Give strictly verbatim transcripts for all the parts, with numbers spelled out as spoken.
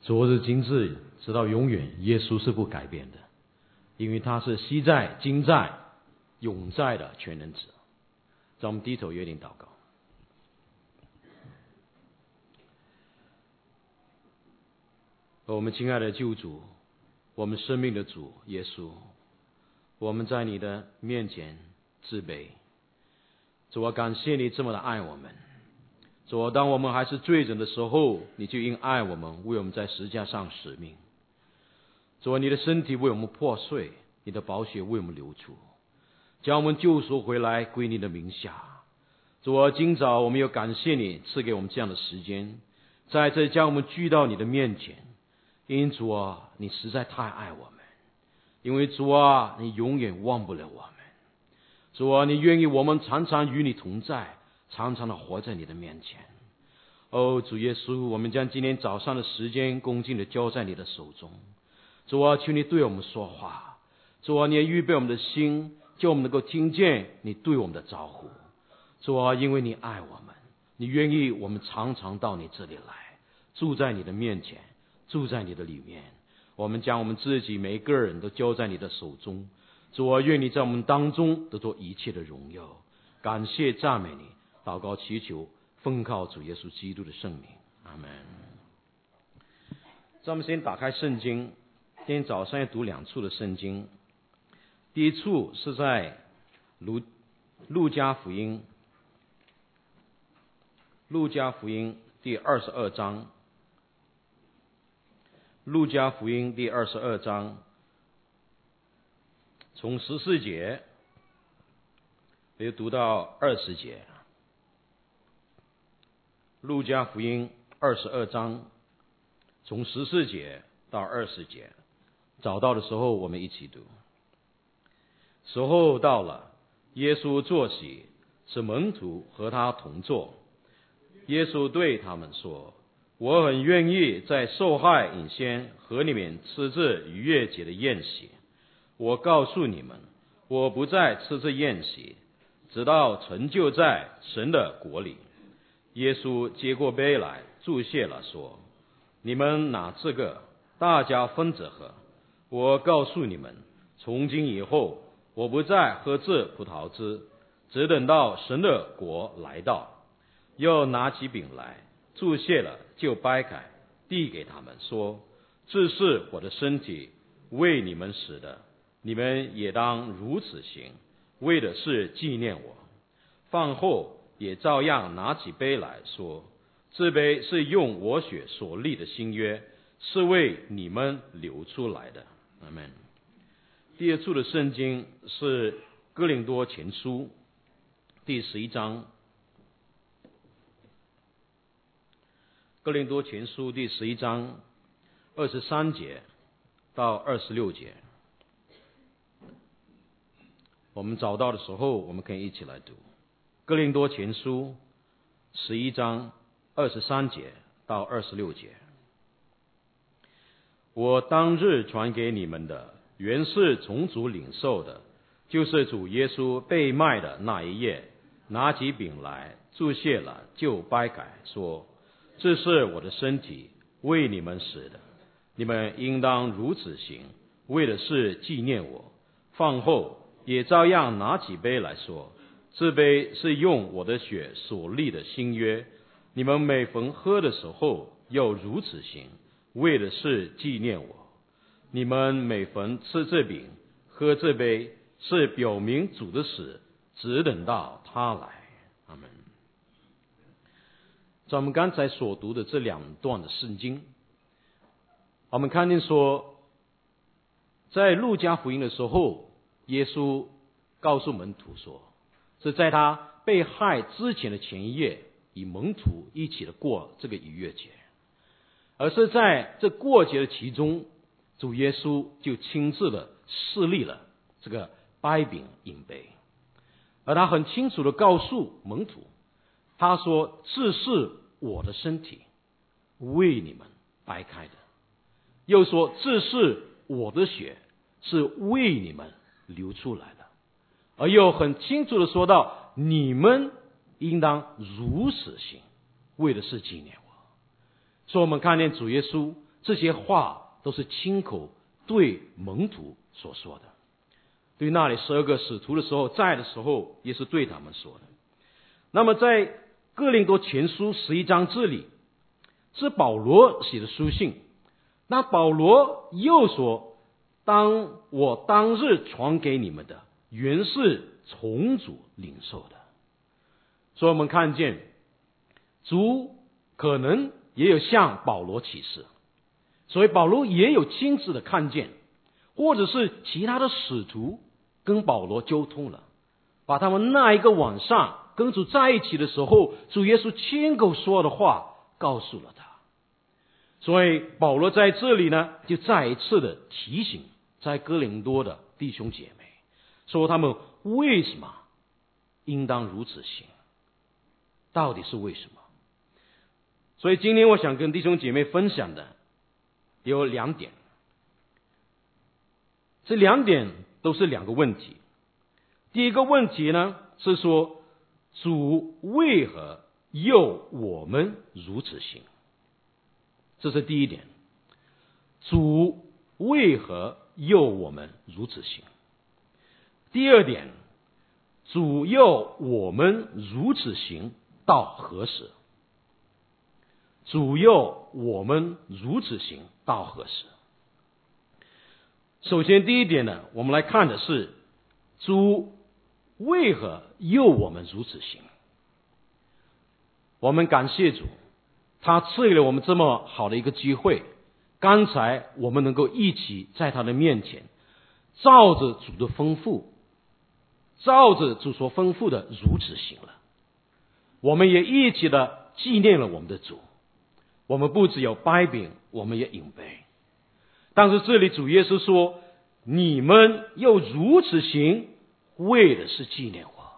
昨日今日直到永远，耶稣是不改变的，因为他是昔在今在永在的全能者。让我们低头约定祷告。我们亲爱的救主，我们生命的主耶稣，我们在你的面前自卑。主啊，感谢你这么的爱我们。主啊，当我们还是罪人的时候，你就因爱我们，为我们在十字架上使命。主啊，你的身体为我们破碎，你的宝血为我们流出，将我们救赎回来归你的名下。主啊，今早我们又感谢你赐给我们这样的时间，在这将我们聚到你的面前。因主啊，你实在太爱我们，因为主啊，你永远忘不了我们。主啊，你愿意我们常常与你同在，常常的活在你的面前。哦，主耶稣，我们将今天早上的时间恭敬的交在你的手中。主啊，求你对我们说话。主啊，你也预备我们的心，叫我们能够听见你对我们的招呼。主啊，因为你爱我们，你愿意我们常常到你这里来，住在你的面前，住在你的里面。我们将我们自己每一个人都交在你的手中。主啊，愿你在我们当中得做一切的荣耀。感谢赞美你，祷告祈求，奉靠主耶稣基督的圣名，阿们。咱们先打开圣经，今天早上要读两处的圣经。第一处是在路路加福音，路加福音第二十二章，路加福音第二十二章，从十四节又读到二十节。路加福音二十二章，从十四节到二十节，找到的时候我们一起读。时候到了，耶稣坐席，使门徒和他同坐。耶稣对他们说：我很愿意在受害以前和你们吃这逾越节的宴席。我告诉你们，我不再吃这宴席，直到成就在神的国里。耶稣接过杯来，祝谢了，说：你们拿这个，大家分着喝。我告诉你们，从今以后，我不再喝这葡萄汁，只等到神的国来到。又拿起饼来，祝谢了，就掰开，递给他们，说：这是我的身体，为你们死的，你们也当如此行，为的是纪念我。饭后也照样拿起杯来说：这杯是用我血所立的新约，是为你们流出来的。阿们。第二处的圣经是哥林多前书第十一章，哥林多前书第十一章二十三节到二十六节。我们找到的时候，我们可以一起来读。哥林多前书十一章二十三节到二十六节。我当日传给你们的，原是从主领受的，就是主耶稣被卖的那一夜，拿起饼来，祝谢了，就掰开，说：这是我的身体，为你们死的，你们应当如此行，为的是纪念我。饭后也照样拿起杯来说：这杯是用我的血所立的新约，你们每逢喝的时候要如此行，为的是纪念我。你们每逢吃这饼喝这杯，是表明主的死，只等到他来。阿们。在我们刚才所读的这两段的圣经，我们看见说，在路加福音的时候，耶稣告诉门徒说，是在他被害之前的前一夜，与门徒一起的过这个逾越节，而是在这过节的其中，主耶稣就亲自的设立了这个掰饼饮杯，而他很清楚的告诉门徒，他说：这是我的身体，为你们掰开的。又说：这是我的血，是为你们流出来的。而又很清楚的说到，你们应当如此行，为的是纪念我。所以我们看见主耶稣这些话都是亲口对门徒所说的。对那里十二个使徒的时候，在的时候也是对他们说的。那么在哥林多前书十一章这里是保罗写的书信，那保罗又说，当我当日传给你们的原是从主领受的。所以我们看见主可能也有向保罗启示，所以保罗也有亲自的看见，或者是其他的使徒跟保罗沟通了，把他们那一个晚上跟主在一起的时候，主耶稣亲口说的话告诉了他。所以保罗在这里呢，就再一次的提醒在哥林多的弟兄姐妹，说他们为什么应当如此行，到底是为什么。所以今天我想跟弟兄姐妹分享的有两点，这两点都是两个问题。第一个问题呢，是说主为何要我们如此行，这是第一点。主为何要我们如此行？第二点，主要我们如此行到何时？主要我们如此行到何时？首先第一点呢，我们来看的是主为何要我们如此行。我们感谢主，他赐给了我们这么好的一个机会，刚才我们能够一起在他的面前，照着主的吩咐，照着主所吩咐的如此行了。我们也一起的纪念了我们的主，我们不只有掰饼，我们也饮杯。但是这里主耶稣说，你们又如此行，为的是纪念我。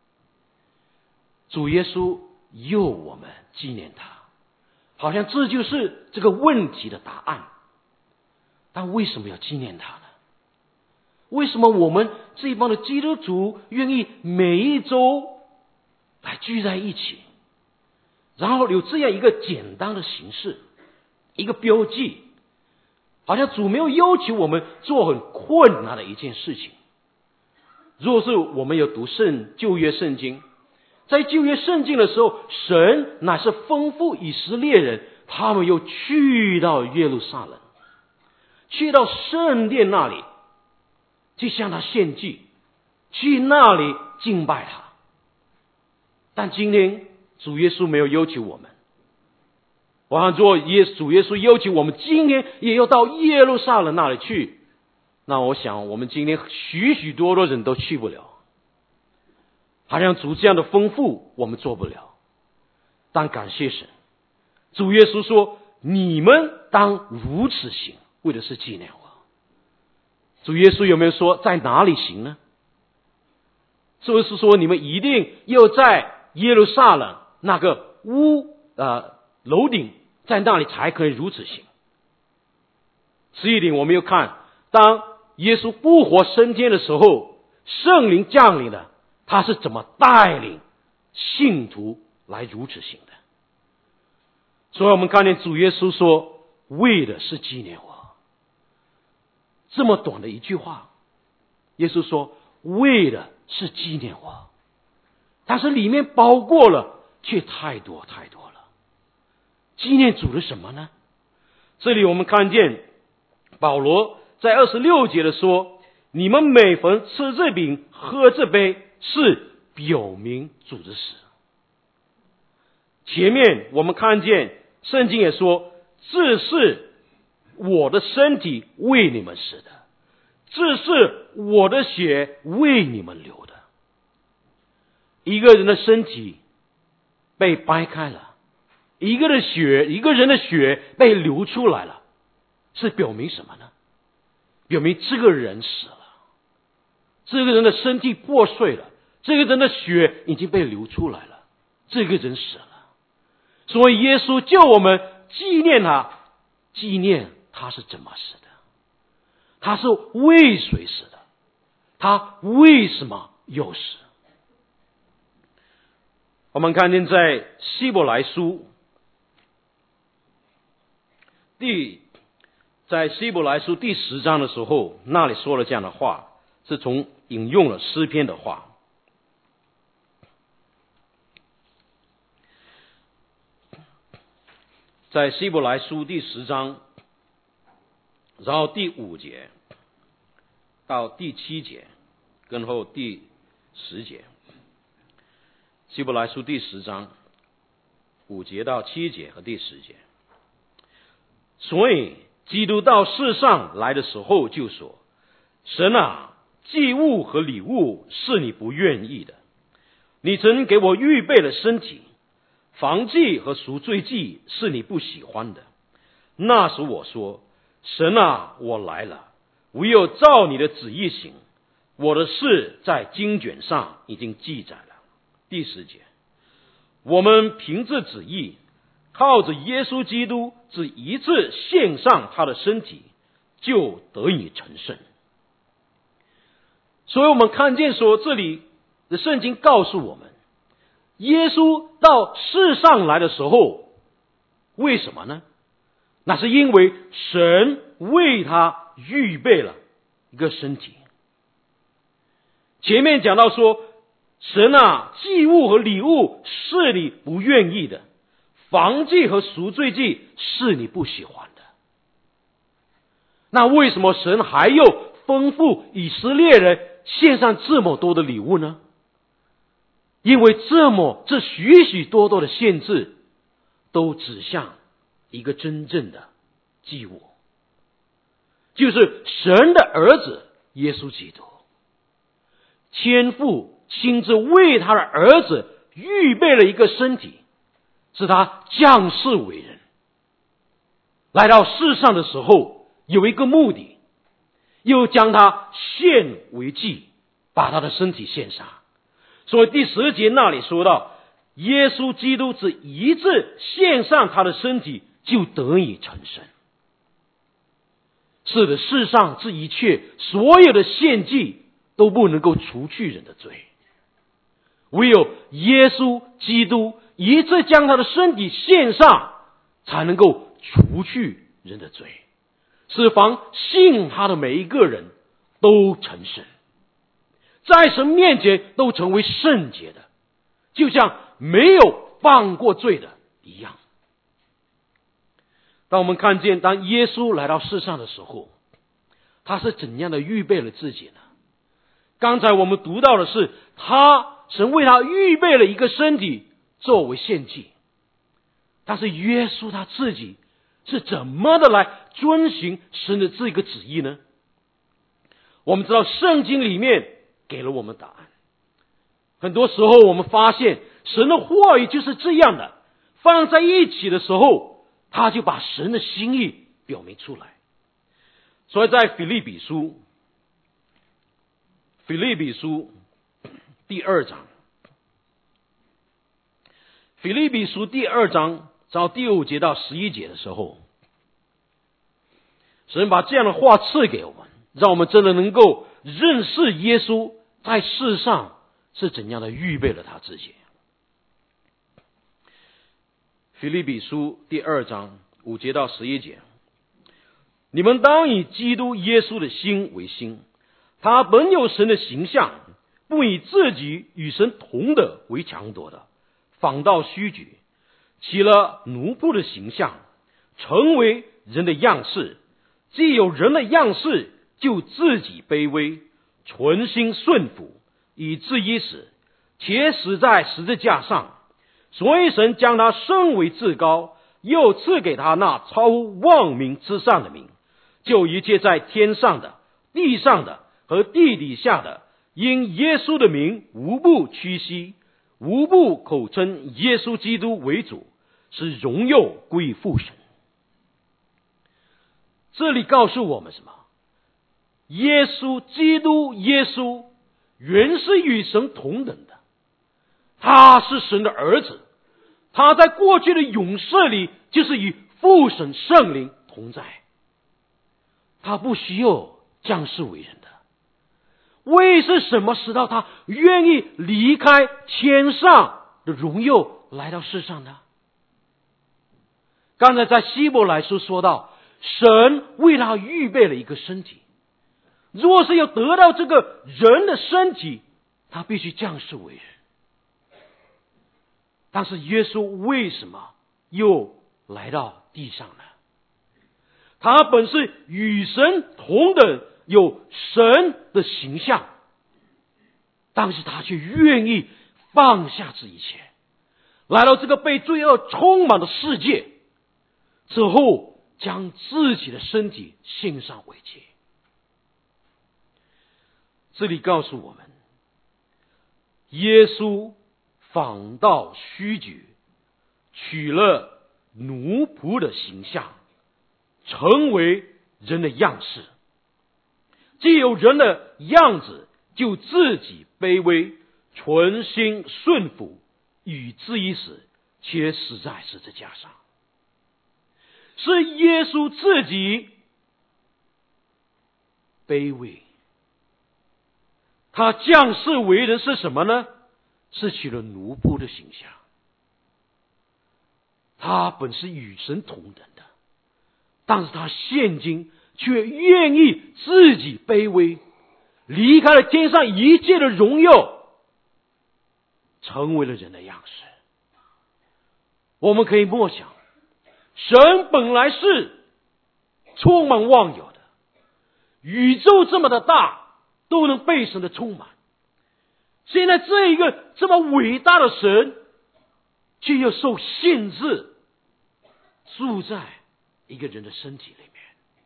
主耶稣要我们纪念他，好像这就是这个问题的答案。但为什么要纪念他呢？为什么我们这一帮的基督徒愿意每一周来聚在一起，然后有这样一个简单的形式，一个标记，好像主没有要求我们做很困难的一件事情。若是我们有读圣旧约圣经，在旧约圣经的时候，神乃是吩咐以色列人，他们又去到耶路撒冷，去到圣殿那里去向他献祭，去那里敬拜他。但今天主耶稣没有要求我们，我想做耶主耶稣要求我们今天也要到耶路撒冷那里去，那我想我们今天许许多多人都去不了，好像主这样的吩咐我们做不了。但感谢神，主耶稣说，你们当如此行，为的是纪念我。主耶稣有没有说在哪里行呢？是不是说你们一定要在耶路撒冷那个屋呃楼顶，在那里才可以如此行？十一点我们又看，当耶稣复活升天的时候，圣灵降临了，他是怎么带领信徒来如此行的？所以我们看见主耶稣说，为的是纪念我。这么短的一句话，耶稣说为的是纪念我，但是里面包括了却太多太多了。纪念主的什么呢？这里我们看见保罗在二十六节的说，你们每逢吃这饼喝这杯，是表明主的死。前面我们看见圣经也说，这是我的身体为你们死的，这是我的血为你们流的。一个人的身体被掰开了，一个的血一个人的血被流出来了，是表明什么呢？表明这个人死了，这个人的身体破碎了，这个人的血已经被流出来了，这个人死了。所以耶稣叫我们纪念他，纪念他是怎么死的，他是为谁死的，他为什么要死。我们看见在希伯来书第在希伯来书第十章的时候，那里说了这样的话，是从引用了诗篇的话。在希伯来书第十章，然后第五节到第七节，跟后第十节。希伯来书第十章五节到七节和第十节。所以基督到世上来的时候就说，神啊，祭物和礼物是你不愿意的，你曾给我预备了身体，燔祭和赎罪祭是你不喜欢的。那时我说，神啊，我来了，唯有照你的旨意行，我的事在经卷上已经记载了。第十节，我们凭着旨意，靠着耶稣基督只一次献上他的身体，就得以成圣。所以我们看见说，这里的圣经告诉我们，耶稣到世上来的时候，为什么呢？那是因为神为他预备了一个身体。前面讲到说，神啊，祭物和礼物是你不愿意的，燔祭和赎罪祭是你不喜欢的。那为什么神还要吩咐以色列人献上这么多的礼物呢？因为这么这许许多多的限制都指向一个真正的祭物，就是神的儿子耶稣基督。天父亲自为他的儿子预备了一个身体，使他降世为人。来到世上的时候有一个目的，又将他献为祭，把他的身体献上。所以第十节那里说到，耶稣基督只一次献上他的身体，就得以成圣。是的，世上这一切所有的献祭都不能够除去人的罪，唯有耶稣基督一次将他的身体献上，才能够除去人的罪，使凡信他的每一个人都成圣，在神面前都成为圣洁的，就像没有犯过罪的一样。当我们看见当耶稣来到世上的时候，他是怎样的预备了自己呢？刚才我们读到的是，他神为他预备了一个身体作为献祭。但是耶稣他自己是怎么的来遵行神的这个旨意呢？我们知道圣经里面给了我们答案。很多时候我们发现神的话语就是这样的，放在一起的时候，他就把神的心意表明出来。所以在腓立比书腓立比书第二章腓立比书第二章到第五节到十一节的时候，神把这样的话赐给我们，让我们真的能够认识耶稣在世上是怎样的预备了他自己。腓立比书第二章五节到十一节，你们当以基督耶稣的心为心，他本有神的形象，不以自己与神同等为强夺的，反倒虚举，起了奴仆的形象，成为人的样式。既有人的样式，就自己卑微，存心顺服，以至于死，且死在十字架上。所以神将他升为至高，又赐给他那超乎万名之上的名，就一切在天上的、地上的和地底下的，因耶稣的名无不屈膝，无不口称耶稣基督为主，使荣耀归父神。这里告诉我们什么？耶稣基督耶稣原是与神同等的，他是神的儿子，他在过去的永世里就是与父神圣灵同在，他不需要降世为人的。为是什么使到他愿意离开天上的荣耀来到世上呢？刚才在希伯来书说到， 神为他预备了一个身体。若是要得到这个人的身体，他必须降世为人。但是耶稣为什么又来到地上呢？他本是与神同等，有神的形象，但是他却愿意放下这一切，来到这个被罪恶充满的世界之后，将自己的身体献上为祭。这里告诉我们，耶稣反倒虚举，取了奴仆的形象，成为人的样式。既有人的样子，就自己卑微，存心顺服，以至于死，且死在十字架上。是耶稣自己卑微，他降世为人是什么呢？是取了奴仆的形象。他本是与神同等的，但是他现今却愿意自己卑微，离开了天上一切的荣耀，成为了人的样式。我们可以默想，神本来是充满万有的，宇宙这么的大，都能被神的充满。现在这一个这么伟大的神，却又受限制，住在一个人的身体里面。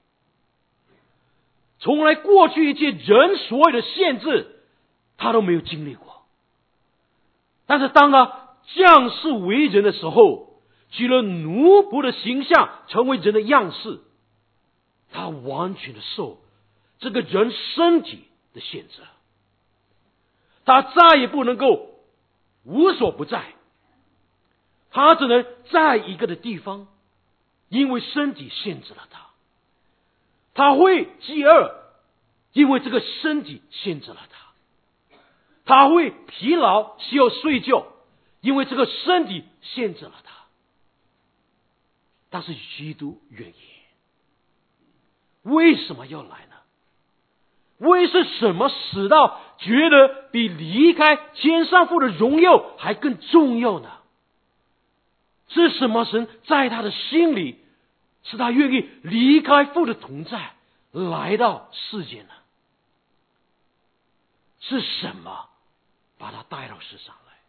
从来过去一切人所有的限制，他都没有经历过。但是当他降世为人的时候，取了奴仆的形象，成为人的样式，他完全的受这个人身体的限制，他再也不能够无所不在，他只能在一个的地方，因为身体限制了他。他会饥饿，因为这个身体限制了他。他会疲劳，需要睡觉，因为这个身体限制了他。但是基督愿意。为什么要来呢？为是什么使到觉得比离开天上父的荣耀还更重要呢？是什么神在他的心里，使他愿意离开父的同在，来到世界呢？是什么把他带到世上来？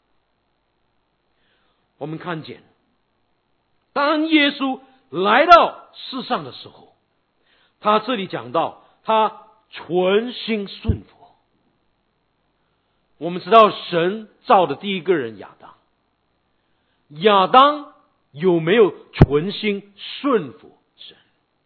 我们看见，当耶稣来到世上的时候，他这里讲到他存心顺服。我们知道神造的第一个人亚当，亚当有没有存心顺服神？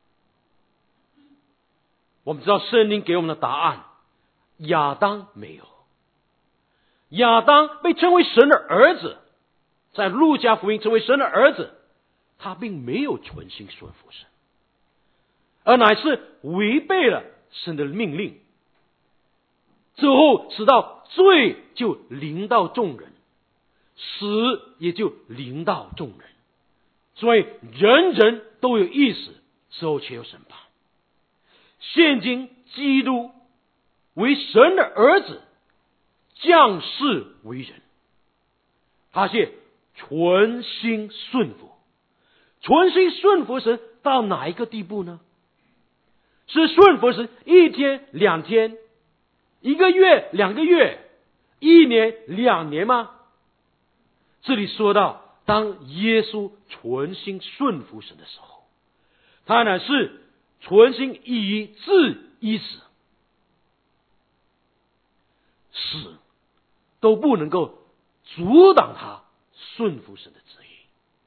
我们知道圣经给我们的答案，亚当没有。亚当被称为神的儿子，在路加福音成为神的儿子，他并没有存心顺服神，而乃是违背了神的命令，之后使到罪就临到众人，死也就临到众人，所以人人都有意识，之后却有审判。现今基督为神的儿子，降世为人，他却存心顺服。存心顺服神到哪一个地步呢？是顺服神一天两天，一个月两个月，一年两年吗？这里说到，当耶稣存心顺服神的时候，他乃是存心以至以死，死都不能够阻挡他顺服神的旨意，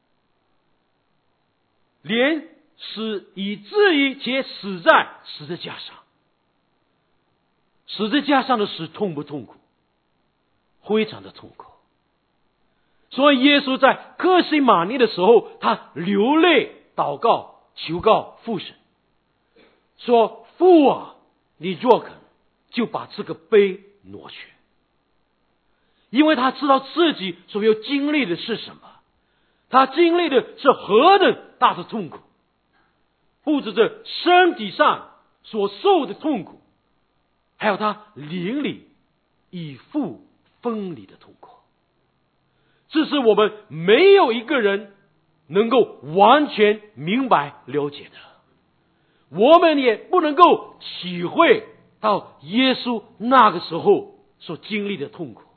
连死以至于且死在十字架上。十字架上的死痛不痛苦？非常的痛苦。所以耶稣在客西马尼的时候，他流泪祷告，求告父神，说父啊，你若肯，就把这个杯挪去。因为他知道自己所要经历的是什么，他经历的是何等大的痛苦， 不止这身体上所受的痛苦，还有他灵里与父分离的痛苦。这是我们没有一个人能够完全明白了解的，我们也不能够体会到耶稣那个时候所经历的痛苦。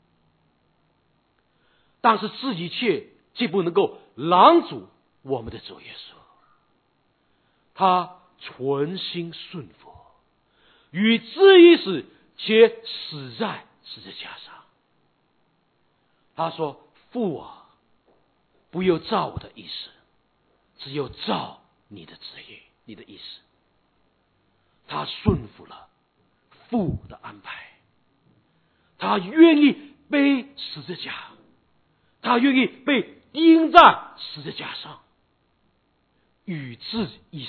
但是这一切既不能够拦阻我们的主耶稣，他存心顺服，与之一死，且死在十字架上。他说：父啊，不要照我的意思，只有照你的旨意，你的意思。他顺服了父的安排，他愿意背十字架，他愿意被钉在十字架上，与之一死。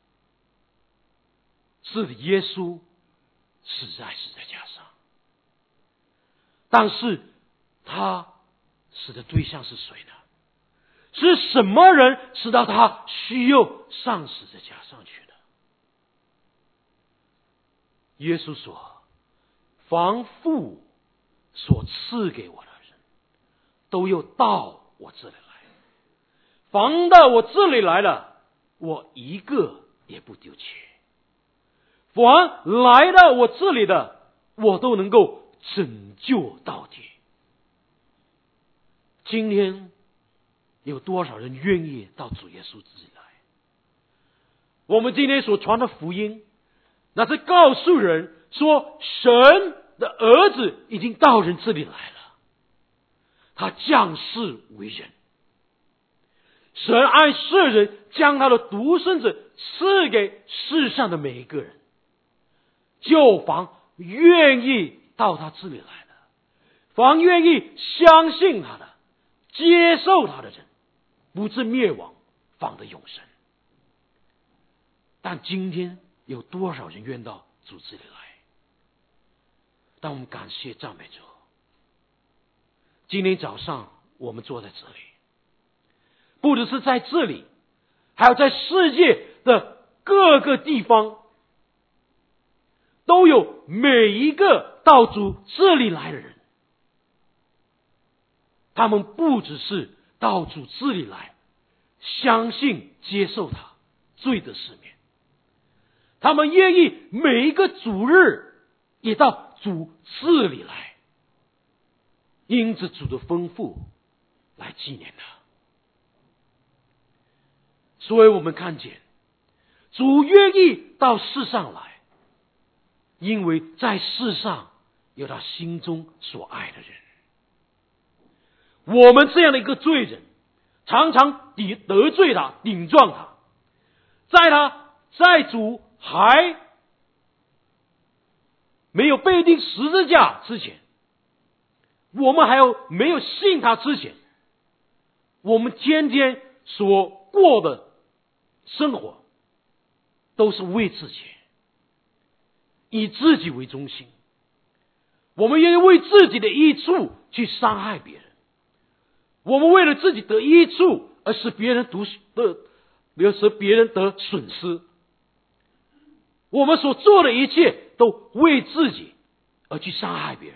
是的，耶稣死在十字架上，但是他死的对象是谁呢？是什么人使到他需要上十字架上去的？耶稣说：凡父所赐给我的人，都要到我这里来，凡到我这里来了，我一个也不丢弃。凡来到我这里的，我都能够拯救到底。今天有多少人愿意到主耶稣这里来？我们今天所传的福音，那是告诉人说，神的儿子已经到人这里来了，他降世为人。神爱世人，将他的独生子赐给世上的每一个人，就凡愿意到他这里来的，凡愿意相信他的，接受他的人，不至灭亡，反得永生。但今天有多少人愿到主这里来？但我们感谢赞美主，今天早上我们坐在这里，不只是在这里，还有在世界的各个地方，都有每一个到主这里来的人。他们不只是到主这里来，相信接受他，罪得赦免，他们愿意每一个主日也到主这里来，因着主的丰富来纪念他。所以我们看见主愿意到世上来，因为在世上有他心中所爱的人。我们这样的一个罪人，常常得罪他，顶撞他，在他在主还没有被钉十字架之前，我们还有没有信他之前，我们天天所过的生活都是为自己，以自己为中心，我们愿意为自己的益处去伤害别人，我们为了自己得益处而使别人得得使别人得损失，我们所做的一切都为自己而去伤害别人。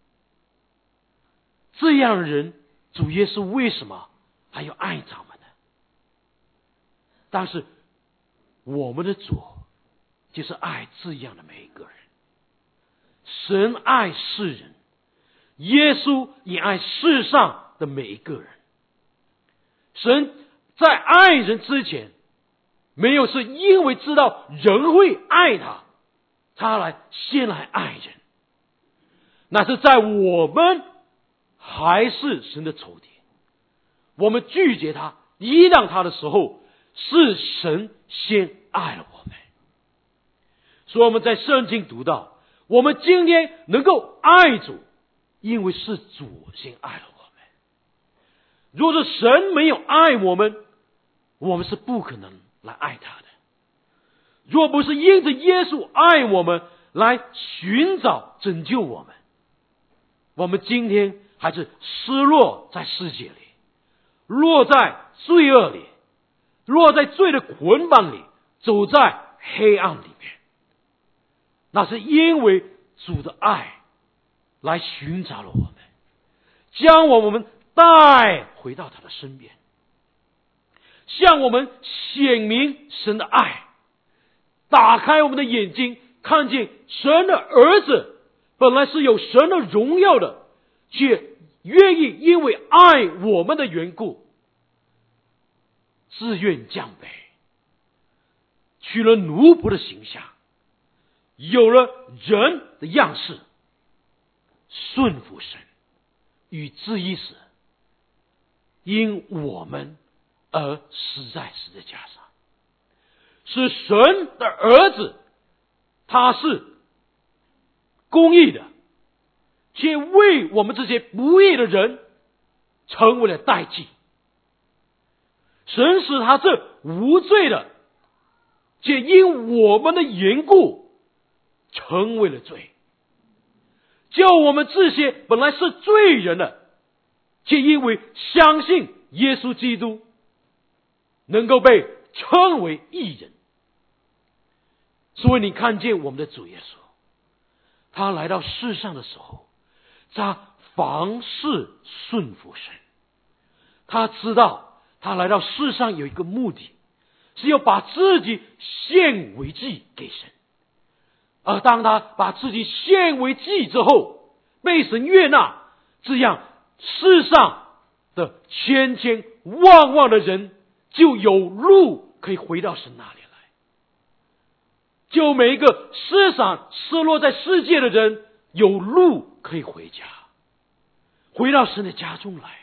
这样的人，主耶稣为什么还要爱他们呢？但是我们的主就是爱这样的每一个人。神爱世人，耶稣也爱世上的每一个人。神在爱人之前，没有是因为知道人会爱他，他来先来爱人，那是在我们还是神的仇敌，我们拒绝他、抵挡他的时候，是神先爱了我们。所以我们在圣经读到，我们今天能够爱主，因为是主先爱了我们。如果是神没有爱我们，我们是不可能来爱他的。若不是因着耶稣爱我们，来寻找拯救我们，我们今天还是失落在世界里，落在罪恶里，落在罪的捆绑里， 走在黑暗里面，那是因为主的爱来寻找了我们，将我们带回到他的身边，向我们显明神的爱，打开我们的眼睛，看见神的儿子本来是有神的荣耀的，却愿意因为爱我们的缘故，自愿降卑，取了奴仆的形象，有了人的样式，顺服神，与之一死，因我们而死在十字架上。是神的儿子，他是公义的，却为我们这些不义的人成为了代祭。神使他这无罪的，却因我们的缘故成为了罪，叫我们这些本来是罪人的，却因为相信耶稣基督，能够被称为义人。所以你看见我们的主耶稣，他来到世上的时候，他凡事顺服神。他知道他来到世上有一个目的，是要把自己献为祭给神。而当他把自己献为祭之后，被神悦纳，这样世上的千千万万的人就有路可以回到神那里来。就每一个失散失落在世界的人有路可以回家，回到神的家中来。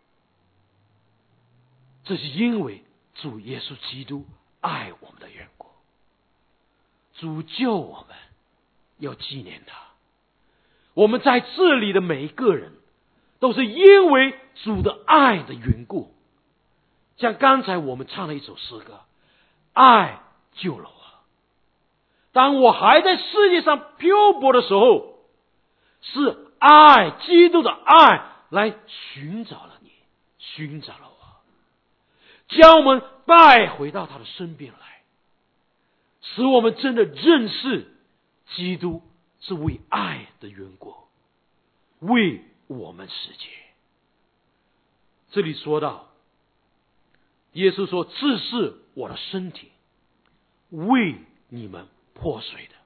这是因为主耶稣基督爱我们的缘故。主救我们，要纪念他。我们在这里的每一个人都是因为主的爱的缘故。像刚才我们唱了一首诗歌，爱救了我。当我还在世界上漂泊的时候，是爱，基督的爱来寻找了你，寻找了我，将我们带回到他的身边来，使我们真的认识基督是为爱的缘故，为我们世界。这里说到，耶稣说，这是我的身体，为你们破碎的。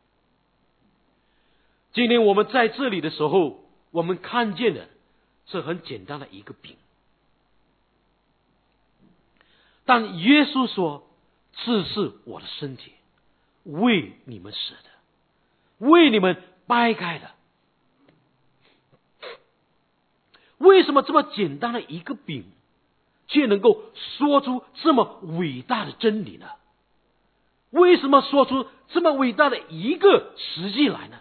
今天我们在这里的时候，我们看见的是很简单的一个饼，但耶稣说，这是我的身体，为你们死的，为你们掰开的。为什么这么简单的一个饼，却能够说出这么伟大的真理呢？为什么说出这么伟大的一个实际来呢？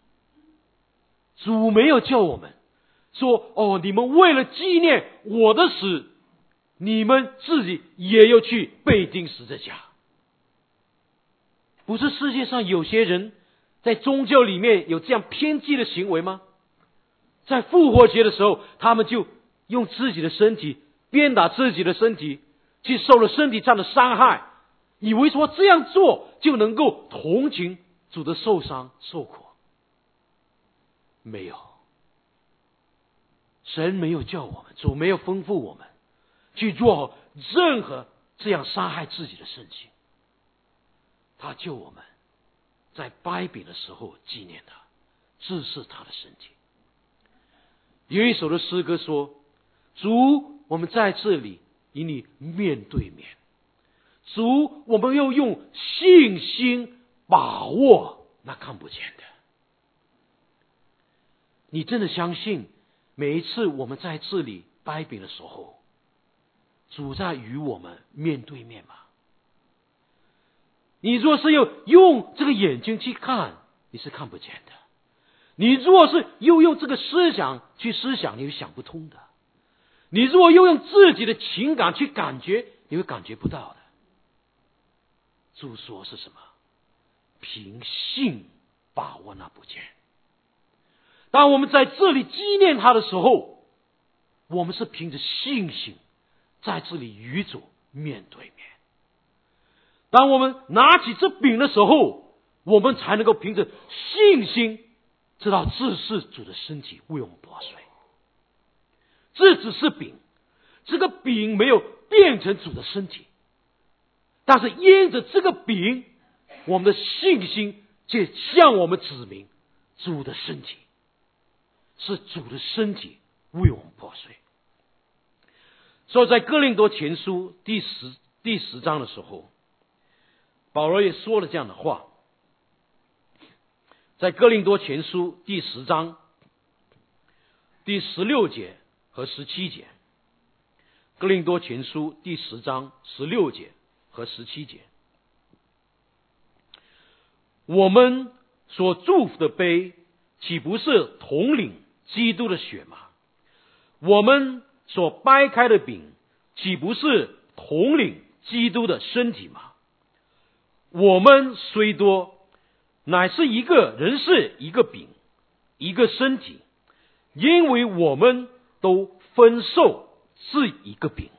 主没有叫我们说，哦，你们为了纪念我的死，你们自己也要去被钉十字架。不是世界上有些人在宗教里面有这样偏激的行为吗？在复活节的时候，他们就用自己的身体鞭打自己的身体，去受了身体上的伤害，以为说这样做就能够同情主的受伤受苦。没有，神没有叫我们，主没有吩咐我们去做任何这样伤害自己的事情。他救我们在掰饼的时候纪念他，这是他的身体。有一首的诗歌说，主，我们在这里与你面对面，主，我们要用信心把握那看不见的。你真的相信每一次我们在这里掰饼的时候，主在与我们面对面吗？你若是要用这个眼睛去看，你是看不见的。你若是又用这个思想去思想，你会想不通的。你若又用自己的情感去感觉，你会感觉不到的。主说是什么？凭信把握那不见。当我们在这里纪念他的时候，我们是凭着信心在这里与主面对面。 当我们拿起这饼的时候，我们才能够凭着信心知道这是主的身体为我们剥碎。这只是饼，这个饼没有变成主的身体，但是因着这个饼，我们的信心就向我们指明主的身体是主的身体为我们破碎。所以在哥林多前书第十第十章的时候，保罗也说了这样的话，在哥林多前书第十章第十六节和十七节，哥林多前书第十章十六节和十七节，我们所祝福的杯，岂不是统领基督的血吗？我们所掰开的饼，岂不是统领基督的身体吗？我们虽多，乃是一个人是一个饼，一个身体，因为我们都分受是一个饼。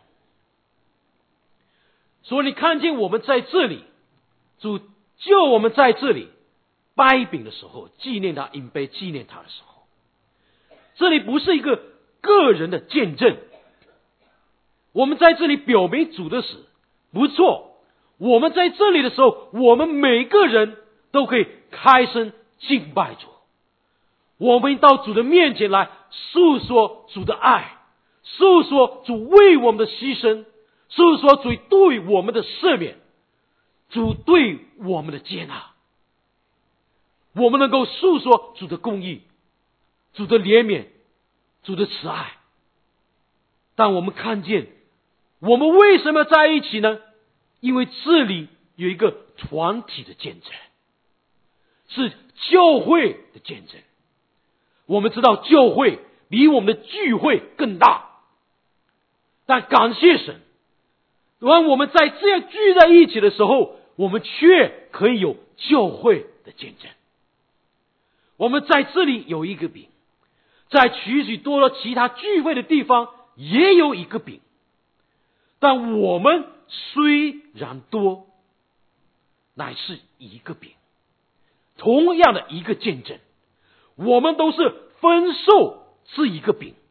所以你看见我们在这里，主就我们在这里掰饼的时候，纪念他，饮杯纪念他的时候，这里不是一个个人的见证，我们在这里表明主的死，不错。我们在这里的时候，我们每个人都可以开声敬拜主，我们到主的面前来诉说主的爱，诉说主为我们的牺牲，诉说主对我们的赦免，主对我们的接纳，我们能够诉说主的公义，主的怜悯，主的慈爱。但我们看见，我们为什么在一起呢？因为这里有一个团体的见证，是教会的见证。我们知道教会比我们的聚会更大，但感谢神，当我们在这样聚在一起的时候，我们却可以有教会的见证。我们在这里有一个饼，在许许多多其他聚会的地方也有一个饼，但我们虽然多，乃是一个饼，同样的一个见证，我们都是分受这一个饼，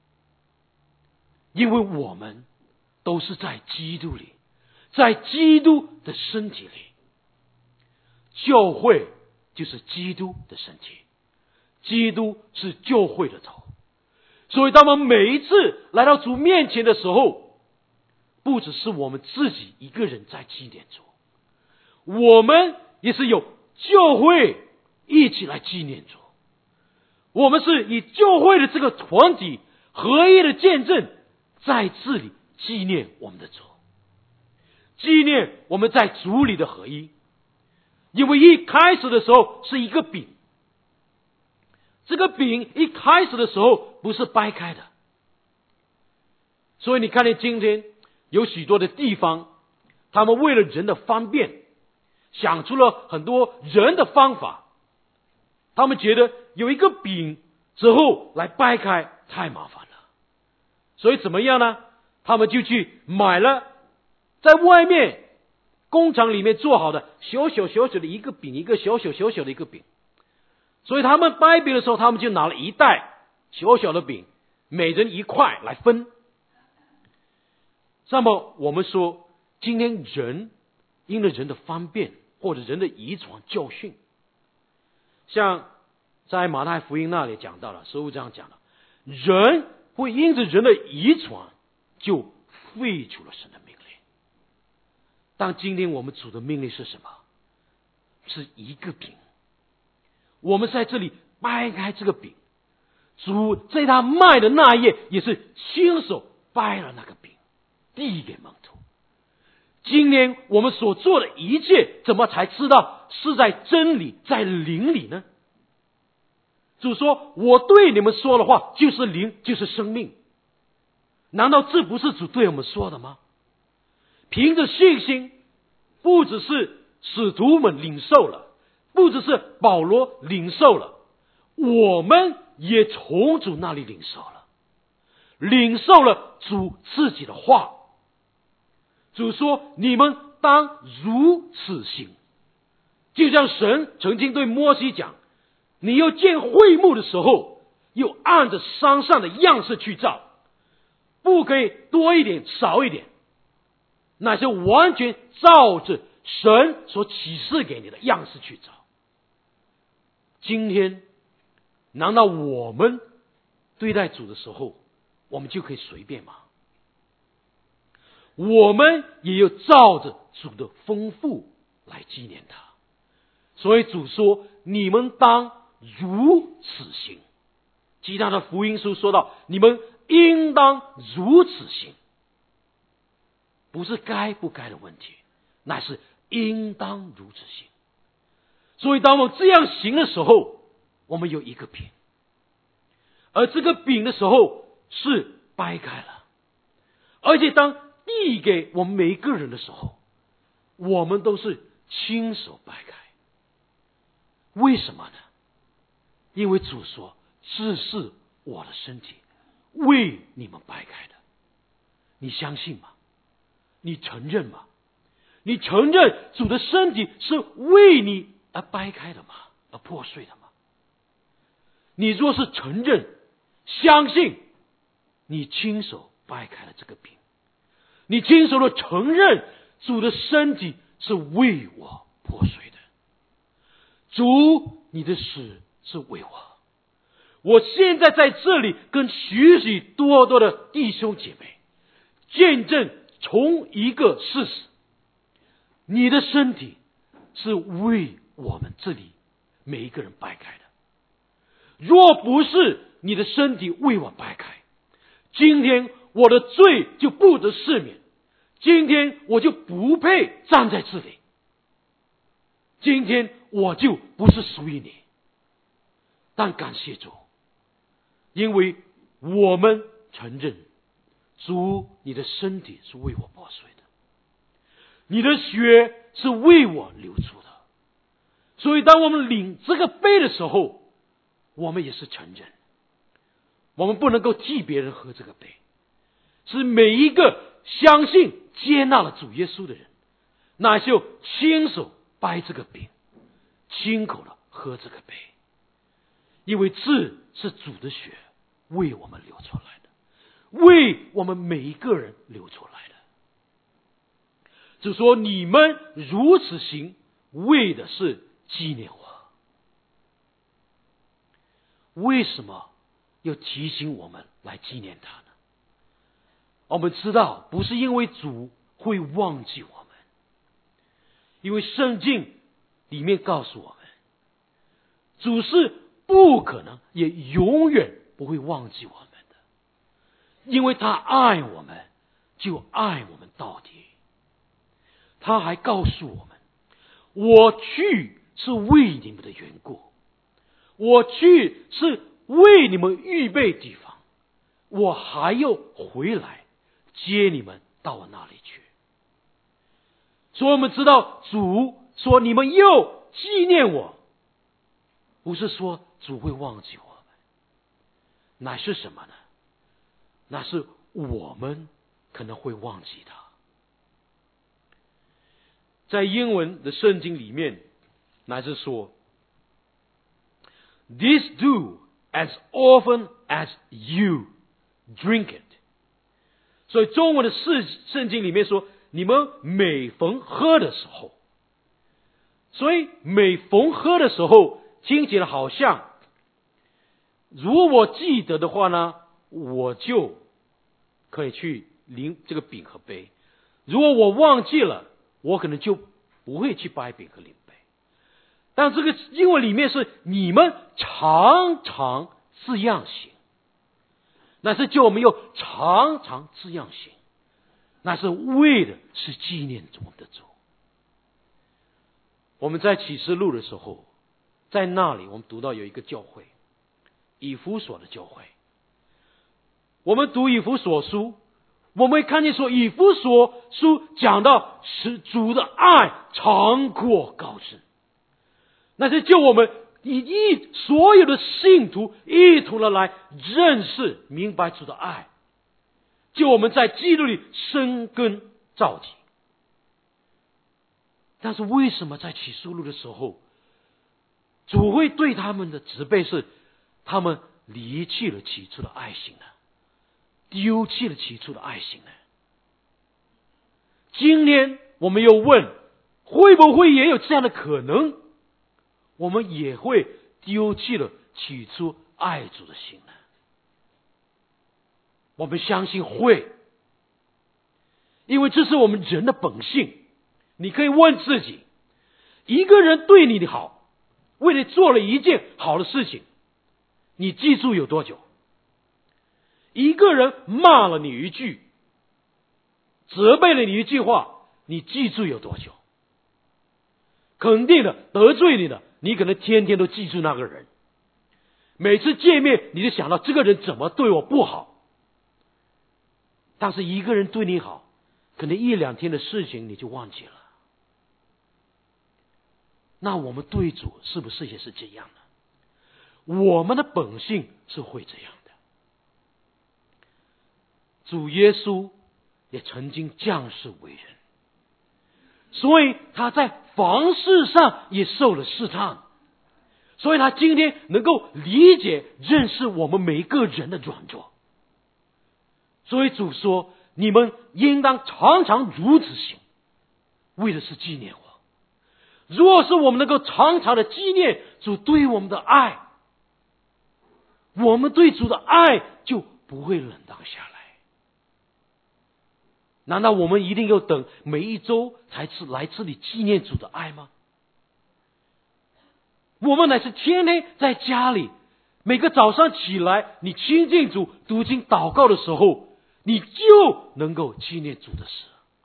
因为我们都是在基督里，在基督的身体里。教会就是基督的身体，基督是教会的头。所以当我们每一次来到主面前的时候，不只是我们自己一个人在纪念主，我们也是有教会一起来纪念主。我们是以教会的这个团体合一的见证，在这里纪念我们的主，纪念我们在主里的合一。因为一开始的时候是一个饼，这个饼一开始的时候不是掰开的，所以你看见今天有许多的地方，他们为了人的方便，想出了很多人的方法。他们觉得有一个饼之后来掰开太麻烦了，所以怎么样呢？他们就去买了在外面工厂里面做好的小小小小的一个饼，一个小小小小的一个饼。所以他们掰饼的时候，他们就拿了一袋小小的饼，每人一块来分。那么我们说，今天人因为人的方便或者人的遗传教训，像在马太福音那里讲到了，十五章讲了，人会因着人的遗传就废除了神的命令。但今天我们主的命令是什么？是一个饼。我们在这里掰开这个饼，主在他卖的那一夜也是亲手掰了那个饼，递给门徒。今天我们所做的一切，怎么才知道是在真理，在灵里呢？主说，我对你们说的话就是灵，就是生命。难道这不是主对我们说的吗？凭着信心，不只是使徒们领受了，不只是保罗领受了，我们也从主那里领受了，领受了主自己的话。主说，你们当当如此行。就像神曾经对摩西讲，你要建会幕的时候，又按着山上的样式去造，不可以多一点少一点，乃是完全照着神所启示给你的样式去造。今天难道我们对待主的时候，我们就可以随便吗？我们也要照着主的丰富来纪念他。所以主说，你们当如此行。其他的福音书说到，你们应当如此行，不是该不该的问题，乃是应当如此行。所以当我们这样行的时候，我们有一个饼，而这个饼的时候是掰开了，而且当递给我们每一个人的时候，我们都是亲手掰开。为什么呢？因为主说，这是我的身体，为你们掰开的。你相信吗？你承认吗？你承认主的身体是为你而掰开的吗？而破碎的吗？你若是承认相信，你亲手掰开了这个饼，你亲手的承认主的身体是为我破碎的。主，你的死是为我。我现在在这里跟许许多多的弟兄姐妹见证从一个事实，你的身体是为我们这里每一个人掰开的。若不是你的身体为我掰开，今天我的罪就不得赦免，今天我就不配站在这里，今天我就不是属于你。但感谢主，因为我们承认主，你的身体是为我破碎的，你的血是为我流出的。所以当我们领这个杯的时候，我们也是承认，我们不能够替别人喝这个杯，是每一个相信接纳了主耶稣的人，那就亲手掰这个饼，亲口的喝这个杯，因为这是主的血为我们流出来的，为我们每一个人流出来的。就说你们如此行，为的是纪念我。为什么要提醒我们来纪念他呢？我们知道不是因为主会忘记我们，因为圣经里面告诉我们，主是不可能也永远不会忘记我们的，因为他爱我们，就爱我们到底。他还告诉我们，我去是为你们的缘故，我去是为你们预备地方，我还要回来接你们到我那里去。所以我们知道主说你们又纪念我，不是说主会忘记我们，乃是什么呢？那是我们可能会忘记他。在英文的圣经里面乃是说 This do as often as you drink it。 所以中文的圣经里面说，你们每逢喝的时候。所以每逢喝的时候听起来好像，如果我记得的话呢，我就可以去领这个饼和杯，如果我忘记了，我可能就不会去掰饼和领杯。但这个英文里面是你们常常这样行，那是叫我们要常常这样行，那是为的是纪念我们的主。我们在启示录的时候，在那里我们读到有一个教会，以弗所的教会。我们读以弗所书，我们会看见说，以弗所书讲到是主的爱长阔高深，那是叫我们以一所有的信徒一同的来认识明白主的爱，叫我们在基督里生根造体。 但是为什么在启示录的时候，主会对他们的责备是，他们离弃了起初的爱心呢？丢弃了起初的爱心呢？今天我们又问，会不会也有这样的可能？我们也会丢弃了起初爱主的心呢？我们相信会，因为这是我们人的本性。你可以问自己，一个人对你的好，为你做了一件好的事情，你记住有多久？一个人骂了你一句，责备了你一句话，你记住有多久？肯定的，得罪你的，你可能天天都记住那个人，每次见面你就想到这个人怎么对我不好。但是一个人对你好，可能一两天的事情你就忘记了。那我们对主是不是也是这样呢？我们的本性是会这样的。主耶稣也曾经降世为人，所以他在凡事上也受了试探，所以他今天能够理解认识我们每一个人的软弱。所以主说，你们应当常常如此行，为的是纪念我。如果是我们能够常常的纪念主对我们的爱，我们对主的爱就不会冷淡下来。难道我们一定要等每一周才来这里纪念主的爱吗？我们乃是天天在家里，每个早上起来，你亲近主、读经、祷告的时候，你就能够纪念主的事。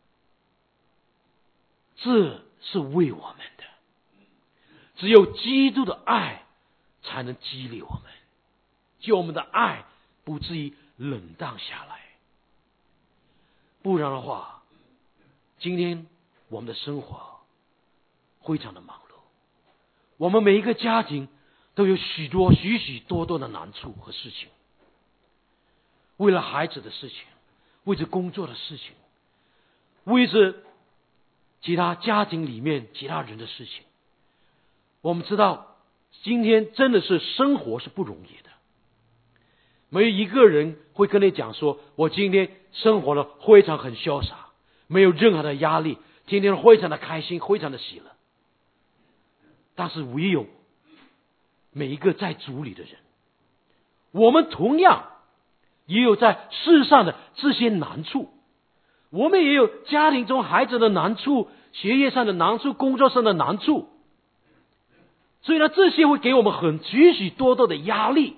这是为我们的，只有基督的爱才能激励我们，就我们的爱不至于冷淡下来。不然的话，今天我们的生活非常的忙碌，我们每一个家庭都有许多许许多多的难处和事情，为了孩子的事情，为着工作的事情，为着其他家庭里面其他人的事情。我们知道今天真的是生活是不容易的，没有一个人会跟你讲说，我今天生活的非常很潇洒，没有任何的压力，天天非常的开心，非常的喜乐。但是唯有每一个在主里的人，我们同样也有在世上的这些难处，我们也有家庭中孩子的难处，学业上的难处，工作上的难处。所以呢，这些会给我们很许许多多的压力，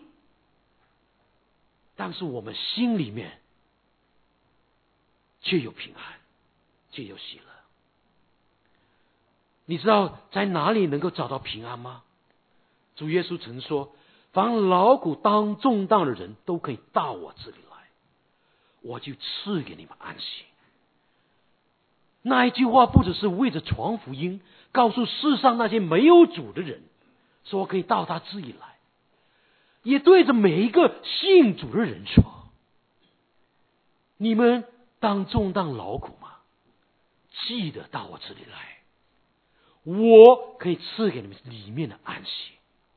但是我们心里面却有平安，却有喜乐。你知道在哪里能够找到平安吗？主耶稣曾说，凡劳苦当重担的人都可以到我这里来，我就赐给你们安息。那一句话不只是为着传福音，告诉世上那些没有主的人说可以到他这里来，也对着每一个信主的人说，你们当重担劳苦吗？记得到我这里来，我可以赐给你们里面的安息。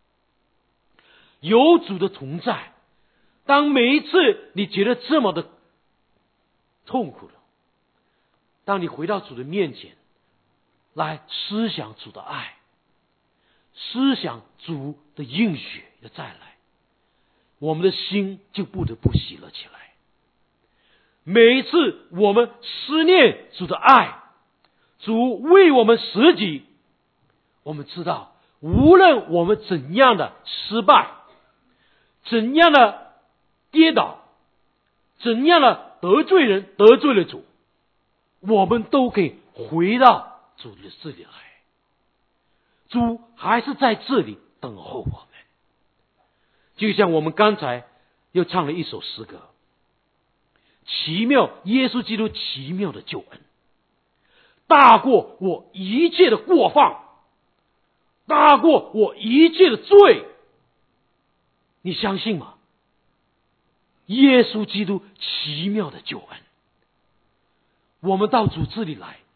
有主的同在，当每一次你觉得这么的痛苦了，当你回到主的面前来思想主的爱，思想主的应许的再来，我们的心就不得不喜乐起来。每一次我们思念主的爱，主为我们舍己，我们知道无论我们怎样的失败，怎样的跌倒，怎样的得罪人，得罪了主，我们都可以回到主的这里来。主还是在这里等候我们。就像我们刚才又唱了一首诗歌，奇妙，耶稣基督奇妙的救恩，大过我一切的过犯，大过我一切的罪。你相信吗？耶稣基督奇妙的救恩，我们到主这里来，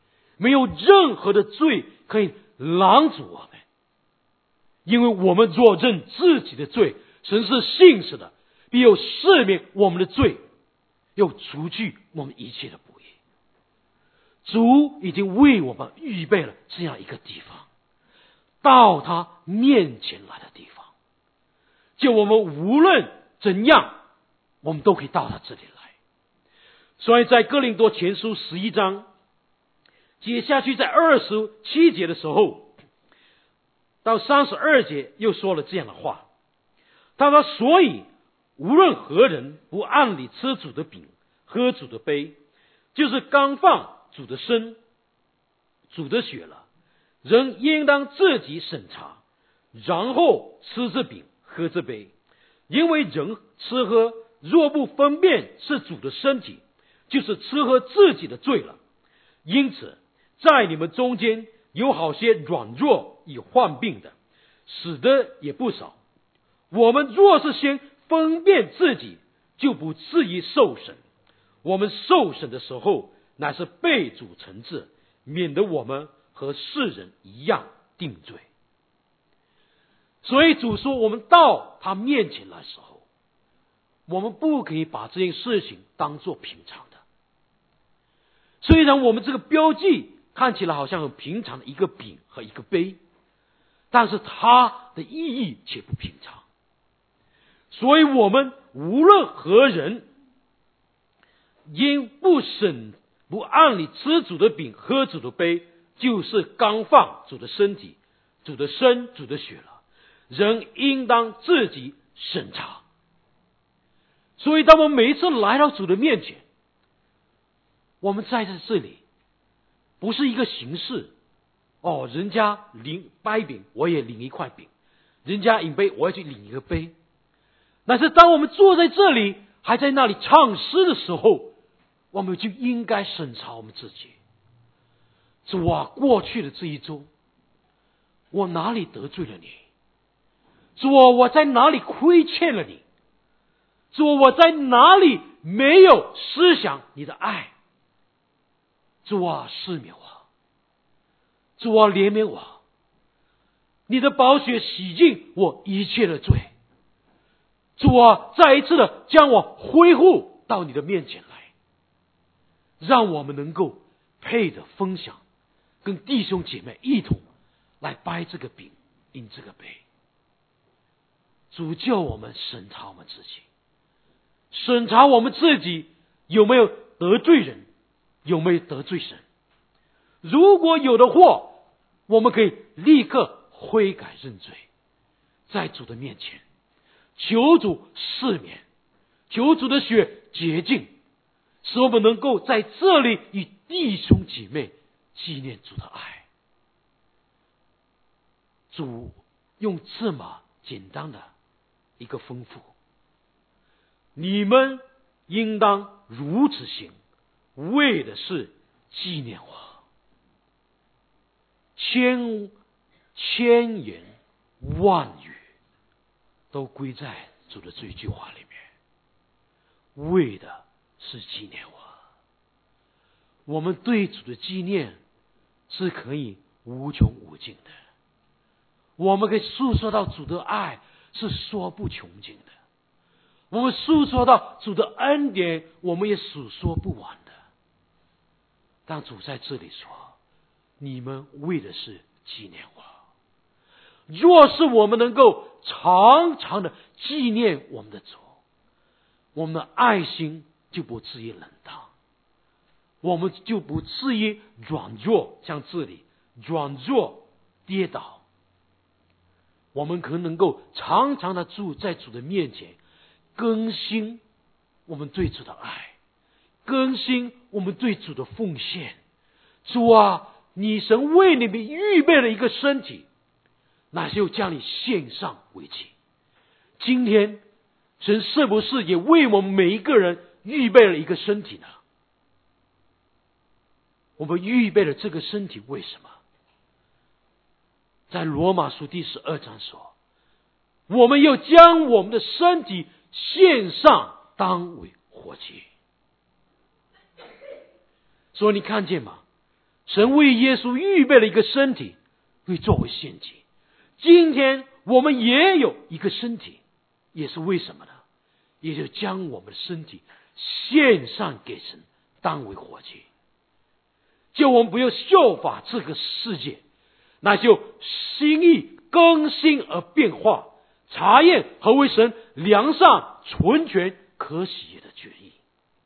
没有任何的罪可以拦阻我们。因为我们若认自己的罪，神是信实的，必有赦免我们的罪，又除去我们一切的不义。主已经为我们预备了这样一个地方，到他面前来的地方，就我们无论怎样，我们都可以到他这里来。所以在哥林多前书十一章接下去在二十七节的时候到三十二节又说了这样的话，他说：所以无论何人不按理吃主的饼喝主的杯，就是刚放主的身主的血了，人应当自己审查，然后吃这饼喝这杯。因为人吃喝若不分辨是主的身体，就是吃喝自己的罪了。因此在你们中间有好些软弱有患病的，死的也不少。我们若是先分辨自己，就不至于受审。我们受审的时候，乃是被主惩治，免得我们和世人一样定罪。所以主说，我们到他面前来的时候，我们不可以把这件事情当作平常的。虽然我们这个标记看起来好像很平常的一个饼和一个杯，但是它的意义却不平常。所以我们无论何人，因不审不按理吃主的饼喝主的杯，就是刚放主的身体主的身主的血了，人应当自己审查。所以当我们每一次来到主的面前，我们在这里不是一个形式，哦，人家领掰饼我也领一块饼，人家饮杯我也去领一个杯。但是当我们坐在这里还在那里唱诗的时候，我们就应该审查我们自己。主啊，过去的这一周我哪里得罪了你？主啊，我在哪里亏欠了你？主啊，我在哪里没有思想你的爱？主啊，赦免我。主啊，怜悯我。你的宝血洗净我一切的罪。主啊，再一次的将我恢复到你的面前来，让我们能够配着分享，跟弟兄姐妹一同来掰这个饼饮这个杯。主叫我们审查我们自己，审查我们自己有没有得罪人，有没有得罪神。如果有的话，我们可以立刻悔改认罪，在主的面前求主赦免，求主的血洁净，使我们能够在这里与弟兄姐妹纪念主的爱。主用这么简单的一个吩咐，你们应当如此行，为的是纪念我。千千言万语都归在主的这一句话里面，为的是纪念我。我们对主的纪念是可以无穷无尽的，我们可以诉说到主的爱是说不穷尽的，我们诉说到主的恩典我们也数说不完的。但主在这里说，你们为的是纪念我。若是我们能够常常的纪念我们的主，我们的爱心就不至于冷淡，我们就不至于软弱，像这里软弱跌倒。我们可能够常常的住在主的面前，更新我们对主的爱，更新我们对主的奉献。主啊，你神为你们预备了一个身体，那就将你献上为祭。今天神是不是也为我们每一个人预备了一个身体呢？我们预备了这个身体为什么？在罗马书第十二章说，我们要将我们的身体献上当为活祭。所以你看见吗？ 神为耶稣预备了一个身体，会作为献祭。今天我们也有一个身体，也是为什么呢？也就将我们的身体献上给神，当为活祭。就我们不要效法这个世界，那就心意更新而变化，查验何为神良善、纯全、可喜悦的决议。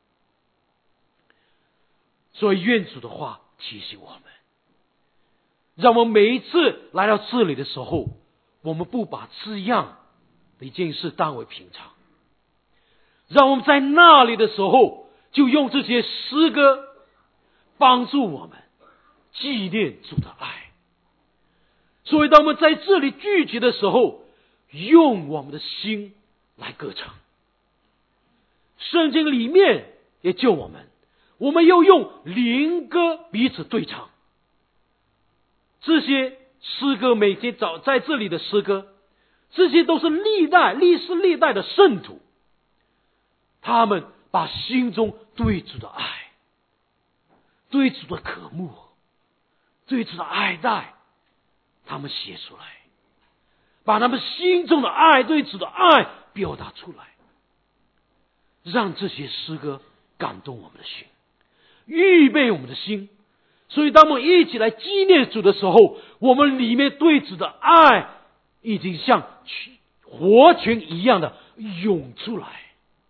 所以愿主的话提醒我们，让我们每一次来到这里的时候，我们不把这样的一件事当为平常，让我们在那里的时候就用这些诗歌帮助我们纪念主的爱。所以当我们在这里聚集的时候，用我们的心来歌唱。圣经里面也救我们，我们又用灵歌彼此对唱。这些诗歌，每天早在这里的诗歌，这些都是历代历世历代的圣徒，他们把心中对主的爱、对主的渴慕、对主的爱戴，他们写出来，把他们心中的爱、对主的爱表达出来，让这些诗歌感动我们的心，预备我们的心。所以当我们一起来纪念主的时候，我们里面对主的爱已经像活泉一样的涌出来。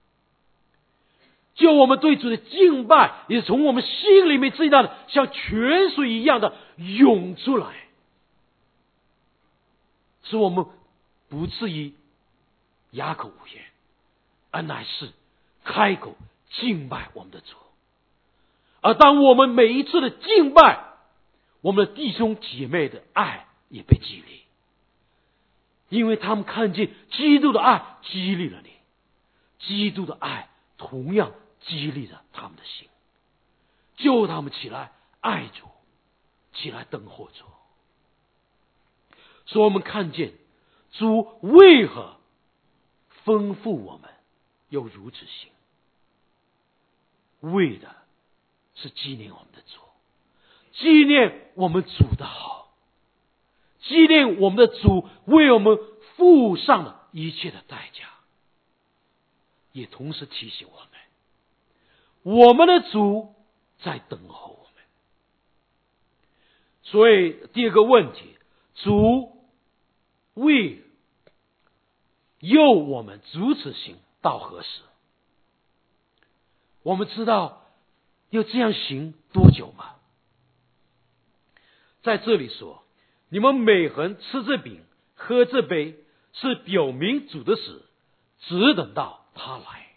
就我们对主的敬拜也从我们心里面这样的像泉水一样的涌出来，使我们不至于哑口无言，而乃是开口敬拜我们的主。而当我们每一次的敬拜，我们的弟兄姐妹的爱也被激励，因为他们看见基督的爱激励了你，基督的爱同样激励着他们的心，救他们起来爱主，起来等候主。所以我们看见主为何吩咐我们有如此行，为的是纪念我们的主，纪念我们主的好，纪念我们的主为我们付上了一切的代价，也同时提醒我们，我们的主在等候我们。所以第二个问题，主为诱我们如此行到何时？我们知道要这样行多久吗？在这里说，你们每人吃这饼喝这杯，是表明主的死，只等到他来。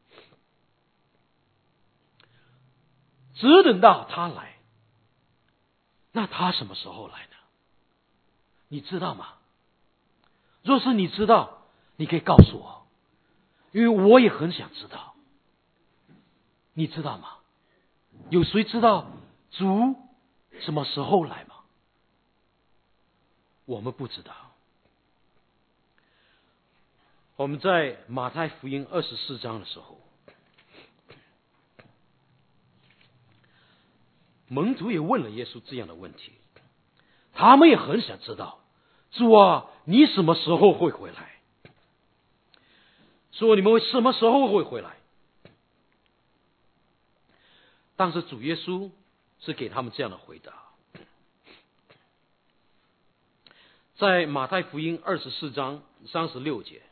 只等到他来，那他什么时候来呢？你知道吗？若是你知道，你可以告诉我，因为我也很想知道。你知道吗？有谁知道主什么时候来吗？我们不知道。我们在马太福音二十四章的时候，门徒也问了耶稣这样的问题，他们也很想知道，主啊，你什么时候会回来？说你们什么时候会回来？但是主耶稣是给他们这样的回答，在马太福音二十四章三十六节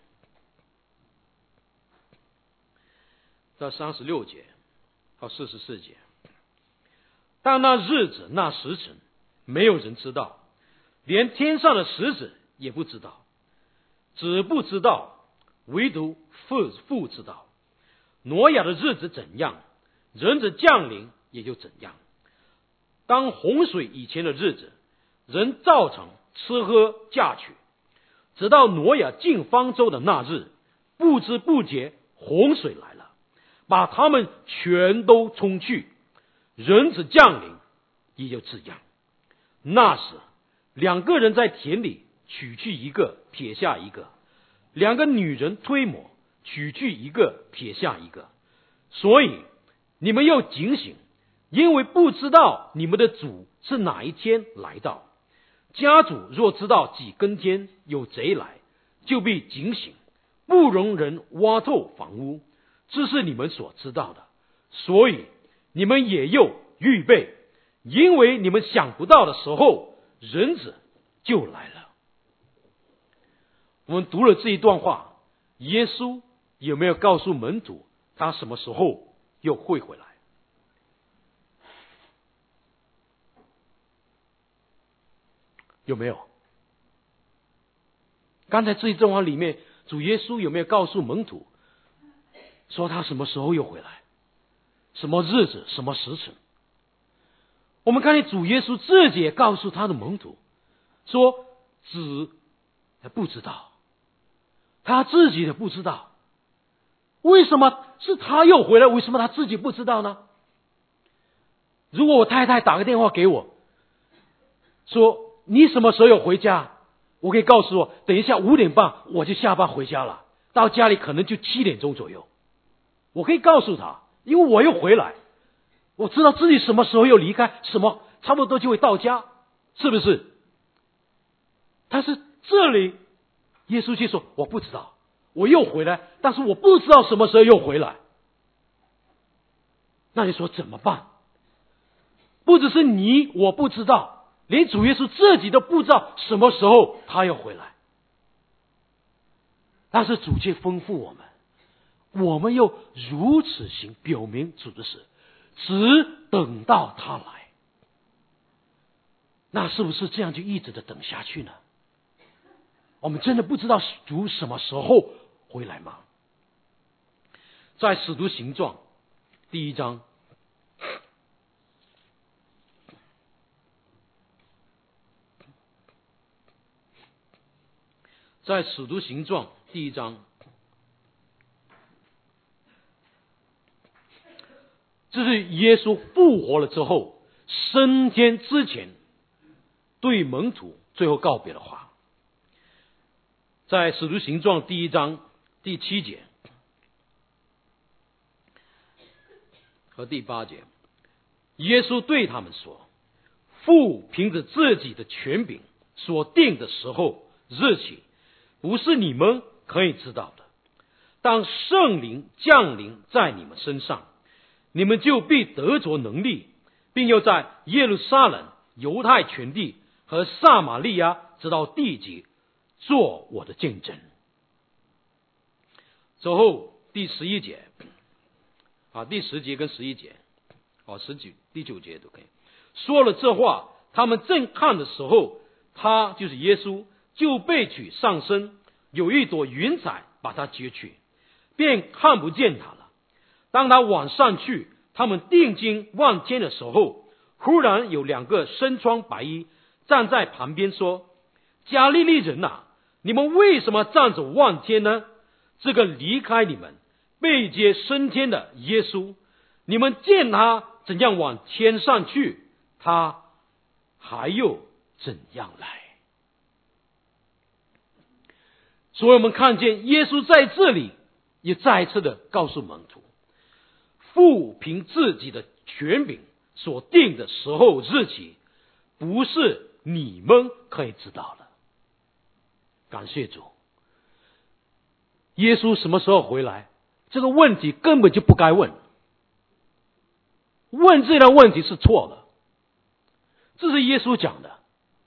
到三十六节到四十四节，但那日子那时辰没有人知道，连天上的使者也不知道，只不知道，唯独父父知道。挪亚的日子怎样，人子降临也就怎样。当洪水以前的日子，人照常吃喝嫁娶，直到挪亚进方舟的那日，不知不觉洪水来了，把他们全都冲去。人子降临也就这样。那时两个人在田里，取去一个撇下一个，两个女人推磨，取去一个撇下一个。所以你们要警醒， 因为不知道你们的主是哪一天来到。家主若知道几更天有贼来，就必警醒，不容人挖透房屋，这是你们所知道的。所以你们也要预备，因为你们想不到的时候，人子就来了。我们读了这一段话，耶稣有没有告诉门徒他什么时候又会回来？有没有？刚才这一段话里面，主耶稣有没有告诉门徒说他什么时候又回来？什么日子，什么时辰？我们看见主耶稣自己也告诉他的门徒说，子还不知道，他自己也不知道。为什么是他又回来？为什么他自己不知道呢？如果我太太打个电话给我说，你什么时候有回家？我可以告诉我，等一下五点半我就下班回家了，到家里可能就七点钟左右。我可以告诉他，因为我又回来，我知道自己什么时候又离开，什么差不多就会到家，是不是？但是这里耶稣就说，我不知道，我又回来，但是我不知道什么时候又回来。那你说怎么办？不只是你我不知道，连主耶稣自己都不知道什么时候他要回来。但是主却吩咐我们，我们又如此行，表明主的是只等到他来。那是不是这样就一直的等下去呢？我们真的不知道主什么时候回来吗？在使徒行传第一章，在使徒行传第一章，这是耶稣复活了之后升天之前对门徒最后告别的话。在使徒行传第一章第七节和第八节，耶稣对他们说，父凭着自己的权柄所定的时候日期，不是你们可以知道的。当圣灵降临在你们身上，你们就必得着能力，并要在耶路撒冷、犹太全地和撒玛利亚直到地极做我的见证。之后第十一节啊，第十节跟十一节啊，十九第九节都可以。说了这话，他们正看的时候，他就是耶稣就被取上升，有一朵云彩把他接去，便看不见他了。当他往上去，他们定睛望天的时候，忽然有两个身穿白衣站在旁边说，加利利人啊，你们为什么站着望天呢？这个离开你们被接升天的耶稣，你们见他怎样往天上去，他还又怎样来？所以我们看见耶稣在这里也再一次的告诉门徒，父凭自己的权柄所定的时候日期，不是你们可以知道的。感谢主，耶稣什么时候回来这个问题根本就不该问，问这个问题是错的，这是耶稣讲的。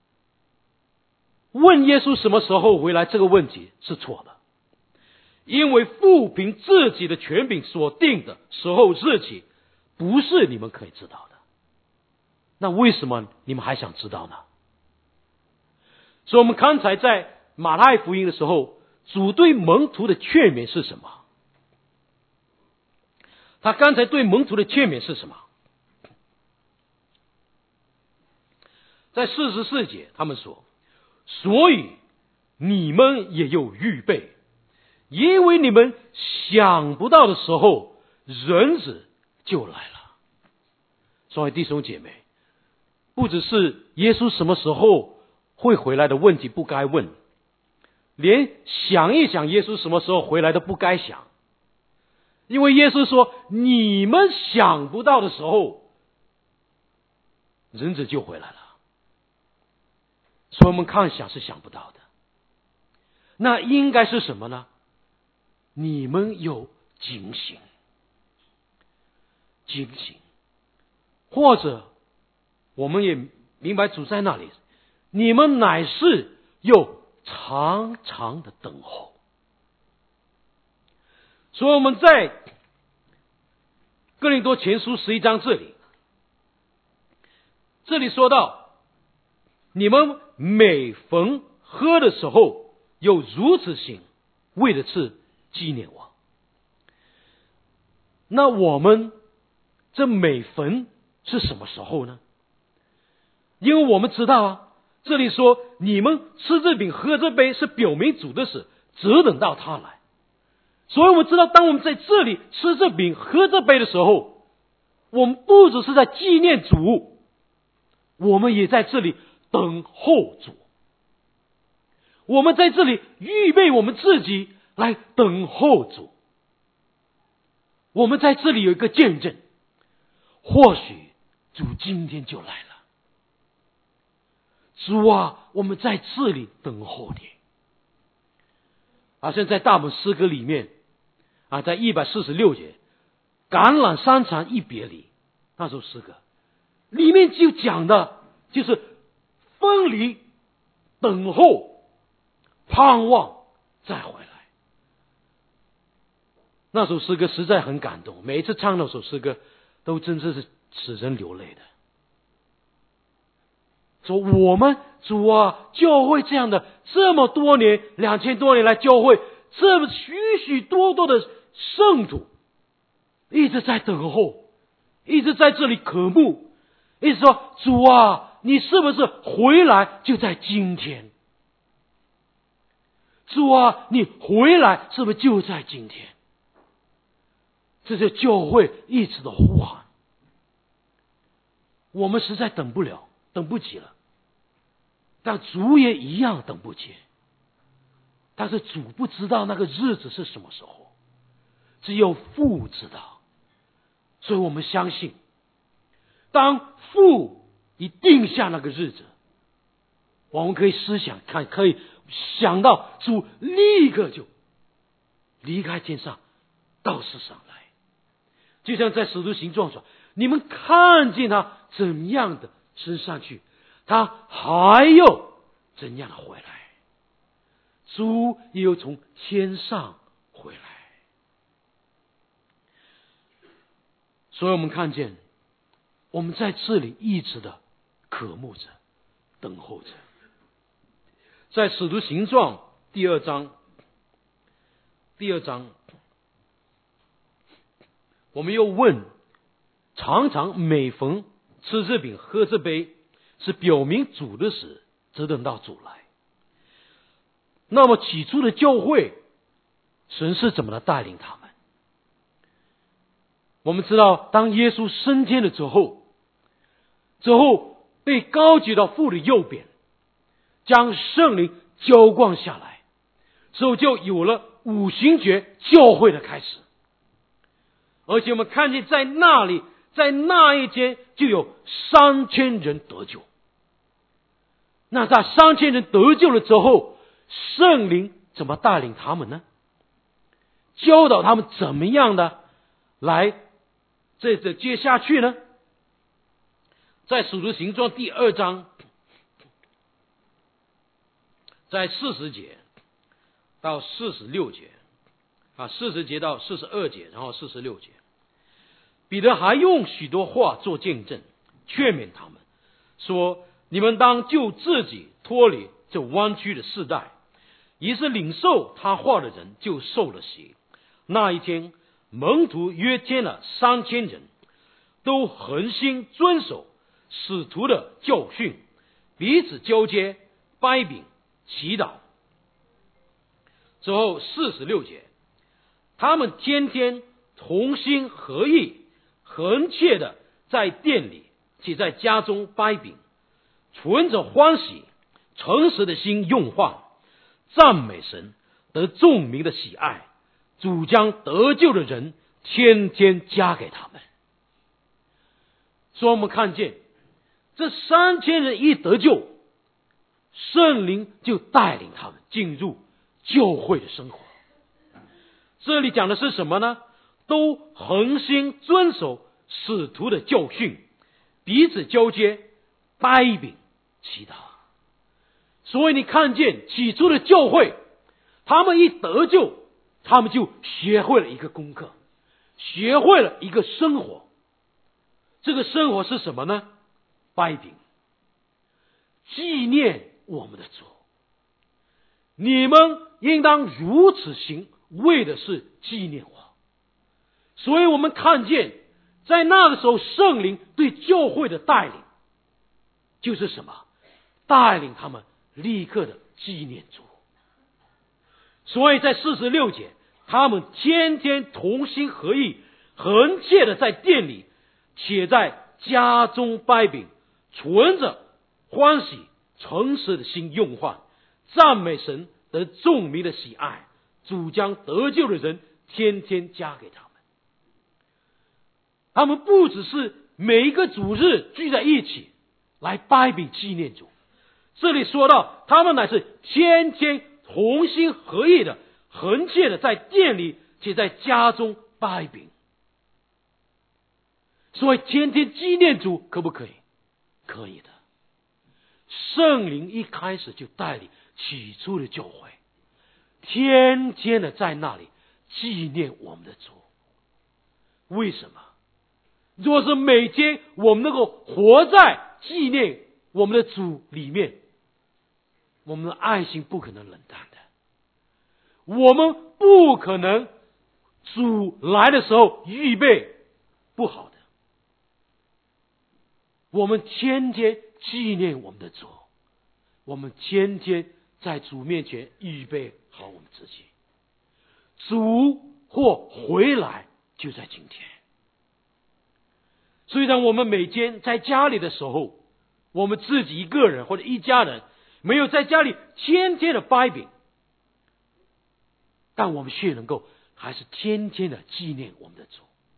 问耶稣什么时候回来这个问题是错的，因为父凭自己的权柄所定的时候日期，不是你们可以知道的。那为什么你们还想知道呢？所以我们刚才在马太福音的时候，主对门徒的劝勉是什么？他刚才对门徒的劝勉是什么？在四十四节他们说，所以你们也有预备，因为你们想不到的时候，人子就来了。所以弟兄姐妹，不只是耶稣什么时候会回来的问题不该问，连想一想耶稣什么时候回来都不该想。因为耶稣说，你们想不到的时候， 人子就回来了。所以我们看想是想不到的。那应该是什么呢？你们有警醒，警醒，或者我们也明白主在那里，你们乃是有长长的等候。所以我们在哥林多前书十一章这里，这里说到，你们每逢喝的时候有如此行，为的是纪念我。那我们这每逢是什么时候呢？因为我们知道啊，这里说你们吃这饼喝这杯是表明主的死，只等到他来。所以我们知道，当我们在这里吃这饼喝这杯的时候，我们不只是在纪念主，我们也在这里等候主。我们在这里预备我们自己来等候主。我们在这里有一个见证，或许主今天就来了。主啊，我们在这里等候你。好像在大本诗歌里面啊，在一百四十六节，橄榄山场一别离，那首诗歌里面就讲的就是分离、等候、盼望再回来。那首诗歌实在很感动，每一次唱那首诗歌都真的是使人流泪的。说我们主啊，教会这样的这么多年，两千多年来教会这么许许多多的圣徒，一直在等候，一直在这里渴慕，一直说主啊，你是不是回来就在今天？主啊，你回来是不是就在今天？这是教会一直的呼喊。我们实在等不了，等不及了。但主也一样等不及。但是主不知道那个日子是什么时候，只有父知道。所以我们相信，当父一定下那个日子，我们可以思想看，可以想到主立刻就离开天上到世上来。就像在使徒行传说，你们看见他怎样的升上去，他还有怎样的回来。主也有从天上回来。所以我们看见，我们在这里一直的渴慕着，等候着。在使徒行传第二章，第二章我们又问，常常每逢吃这饼喝这杯，是表明主的死，只等到主来。那么起初的教会，神是怎么来带领他们？我们知道，当耶稣升天了之后，之后被高举到父的右边，将圣灵浇灌下来，之后就有了五旬节教会的开始。而且我们看见在那里，在那一天就有三千人得救。那在三千人得救了之后，圣灵怎么带领他们呢？教导他们怎么样的来这这接下去呢？在使徒行传第二章，在四十节到四十六节啊，四十节到四十二节，然后四十六节，彼得还用许多话做见证，劝勉他们说：你们当救自己脱离这弯曲的世代。于是领受他话的人就受了洗。那一天，门徒约见了三千人，都恒心遵守使徒的教训，彼此交接，掰饼，祈祷。之后四十六节，他们天天同心合意，恒切的在店里且在家中掰饼，存着欢喜诚实的心用话，赞美神，得众民的喜爱。主将得救的人天天加给他们。所以我们看见， 这三千人一得救，圣灵就带领他们进入教会的生活。这里讲的是什么呢？都恒心遵守使徒的教训，彼此交接，掰饼祈祷。所以你看见起初的教会，他们一得救，他们就学会了一个功课，学会了一个生活。这个生活是什么呢？掰饼，纪念我们的主。你们应当如此行，为的是纪念我。所以我们看见在那个时候圣灵对教会的带领就是什么？带领他们立刻的纪念主。所以在四十六节，他们天天同心合意，恒切的在店里，且在家中掰饼，存着欢喜诚实的心用饭，赞美神，得众民的喜爱。主将得救的人天天加给他们。他们不只是每一个主日聚在一起来掰饼纪念主，这里说到他们乃是天天同心合意的，恒切的在店里且在家中掰饼。所以天天纪念主可不可以？可以的。圣灵一开始就带领起初的教会，天天的在那里纪念我们的主。为什么？若是每天我们能够活在纪念我们的主里面，我们的爱心不可能冷淡的。我们不可能主来的时候预备不好的。我们天天纪念我们的主，我们天天在主面前预备好我们自己。主或回来就在今天。所以当我们每天在家里的时候，我们自己一个人或者一家人没有在家里天天的掰饼，但我们却能够还是天天的纪念我们的主。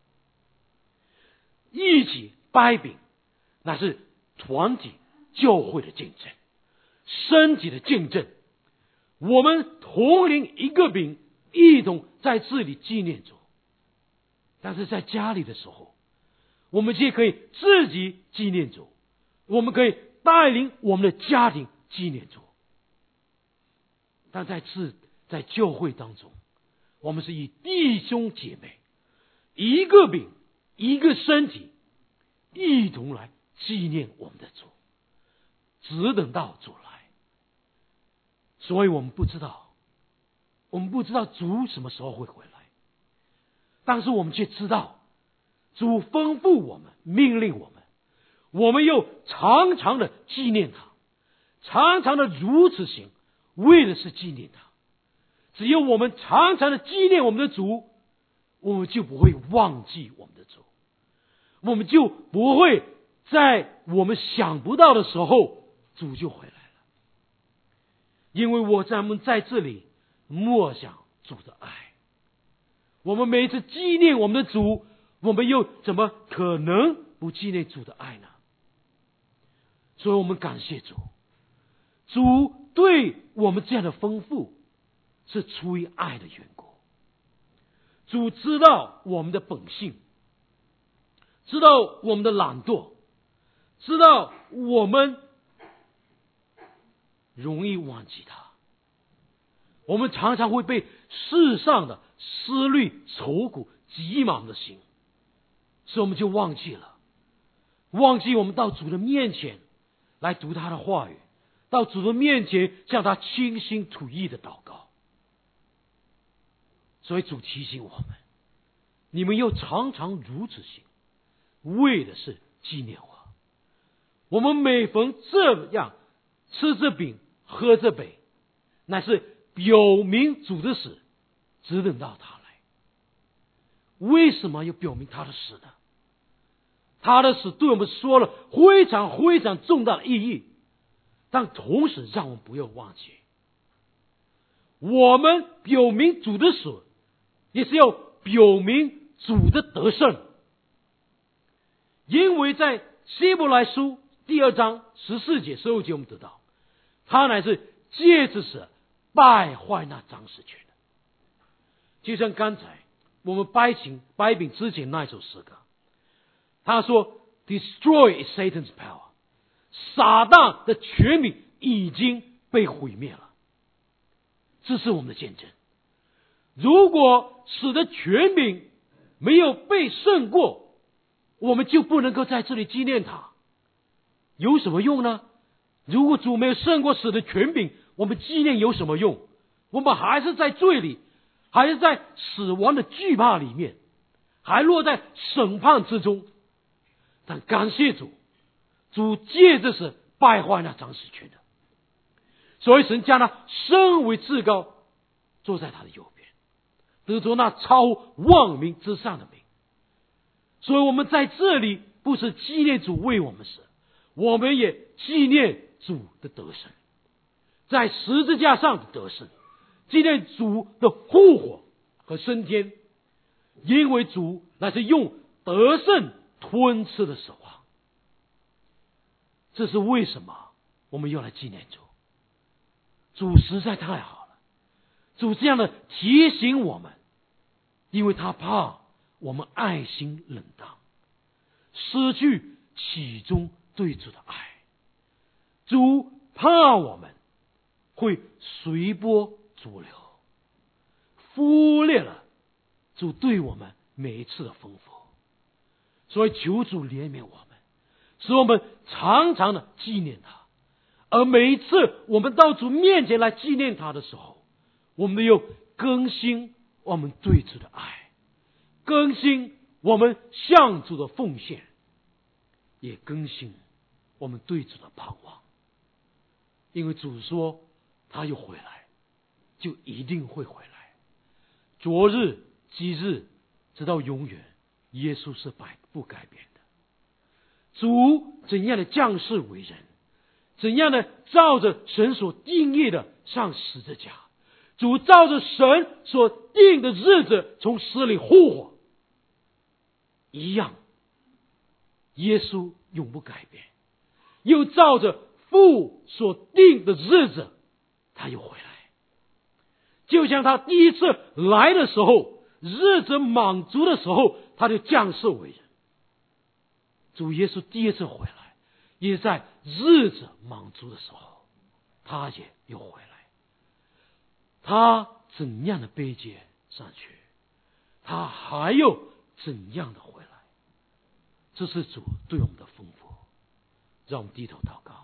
一起掰饼，那是团体教会的见证，身体的见证。我们同领一个饼，一同在这里纪念主。但是在家里的时候，我们既可以自己纪念主，我们可以带领我们的家庭纪念主。但在这在教会当中，我们是以弟兄姐妹一个饼一个身体一同来纪念我们的主，只等到主来。所以我们不知道我们不知道主什么时候会回来，但是我们却知道主吩咐我们，命令我们，我们又常常的纪念他，常常的如此行，为的是纪念他。只有我们常常的纪念我们的主，我们就不会忘记我们的主，我们就不会在我们想不到的时候，主就回来了。因为我咱们在这里默想主的爱，我们每一次纪念我们的主，我们又怎么可能不纪念主的爱呢？所以我们感谢主，主对我们这样的丰富是出于爱的缘故。主知道我们的本性，知道我们的懒惰，知道我们容易忘记他。我们常常会被世上的思虑愁苦挤满的心，所以我们就忘记了忘记我们到主的面前来读他的话语，到主的面前向他倾心吐意的祷告。所以主提醒我们，你们又常常如此行，为的是纪念我。我们每逢这样吃这饼喝这杯，乃是表明主的死，只等到他来。为什么要表明他的死呢？他的死对我们说了非常非常重大的意义，但同时让我们不要忘记，我们表明主的死，也是要表明主的得胜。因为在希伯来书第二章十四节、十五节我们得到，他乃是借着死败坏那掌死权的。就像刚才我们掰饼掰饼之前那一首诗歌，他说 Destroy is Satan's power， 撒旦的权柄已经被毁灭了。这是我们的见证。如果死的权柄没有被胜过，我们就不能够在这里纪念他，有什么用呢？如果主没有胜过死的权柄，我们纪念有什么用？我们还是在罪里，还是在死亡的惧怕里面，还落在审判之中。但感谢主，主借着是败坏那掌死权的，所以神将他升为至高，坐在他的右边，得着那超万民之上的名。所以我们在这里不是纪念主为我们死，我们也纪念主的得胜，在十字架上的得胜，纪念主的复活和升天，因为主乃是用得胜吞吃的手啊。这是为什么我们要来纪念主？主实在太好了，主这样的提醒我们，因为他怕我们爱心冷淡，失去其中对主的爱。主怕我们会随波逐流，忽略了主对我们每一次的丰富。所以求主怜悯我们，使我们常常的纪念他。而每一次我们到主面前来纪念他的时候，我们又更新我们对主的爱，更新我们向主的奉献，也更新我们对主的盼望。因为主说他又回来，就一定会回来。昨日今日直到永远，耶稣是不改变的。主怎样的降世为人，怎样的照着神所定义的上十字架，主照着神所定的日子从死里复活一样，耶稣永不改变，又照着父所定的日子他又回来。就像他第一次来的时候，日子满足的时候，他就降世为人。主耶稣第一次回来，也在日子满足的时候，他也又回来。他怎样的卑贱上去，他还有怎样的回来。这是主对我们的丰富。让我们低头祷告。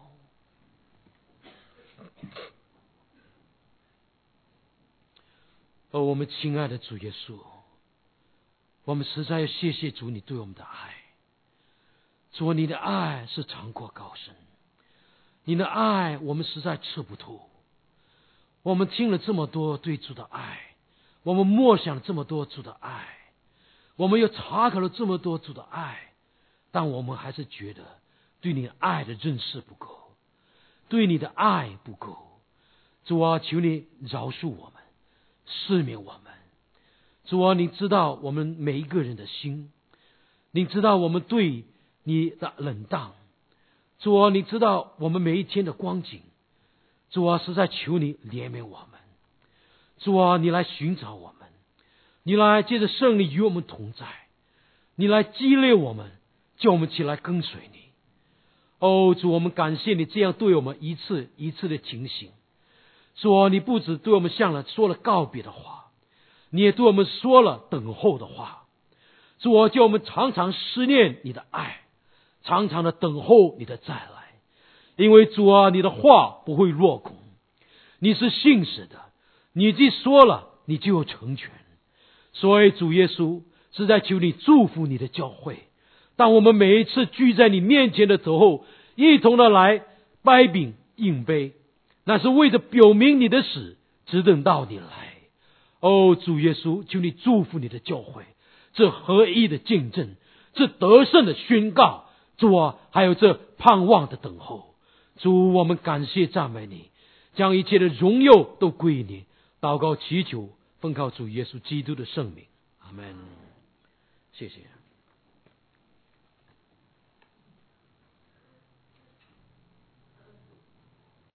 哦，我们亲爱的主耶稣，我们实在要谢谢主你对我们的爱。主，你的爱是长阔高深，你的爱我们实在吃不透。我们听了这么多对主的爱，我们默想了这么多主的爱，我们又查考了这么多主的爱，但我们还是觉得对你的爱的认识不够，对你的爱不够。主啊，求你饶恕我们，赦免我们。主啊，你知道我们每一个人的心，你知道我们对你的冷淡。主啊，你知道我们每一天的光景。主啊，实在求你怜悯我们。主啊，你来寻找我们，你来借着圣灵与我们同在，你来激励我们，叫我们起来跟随你。哦，主，我们感谢你这样对我们一次一次的警醒。主啊，你不只对我们向了说了告别的话，你也对我们说了等候的话。主啊，叫我们常常思念你的爱，常常的等候你的再来。因为主啊，你的话不会落空，你是信实的，你既说了，你就有成全。所以主耶稣是在求你祝福你的教会。当我们每一次聚在你面前的时候，一同的来掰饼饮杯，那是为着表明你的死，只等到你来。哦，主耶稣，求你祝福你的教会，这合一的见证，这得胜的宣告。主啊，还有这盼望的等候。主，我们感谢赞美你，将一切的荣耀都归你。祷告祈求，奉靠主耶稣基督的圣名，阿们。谢谢。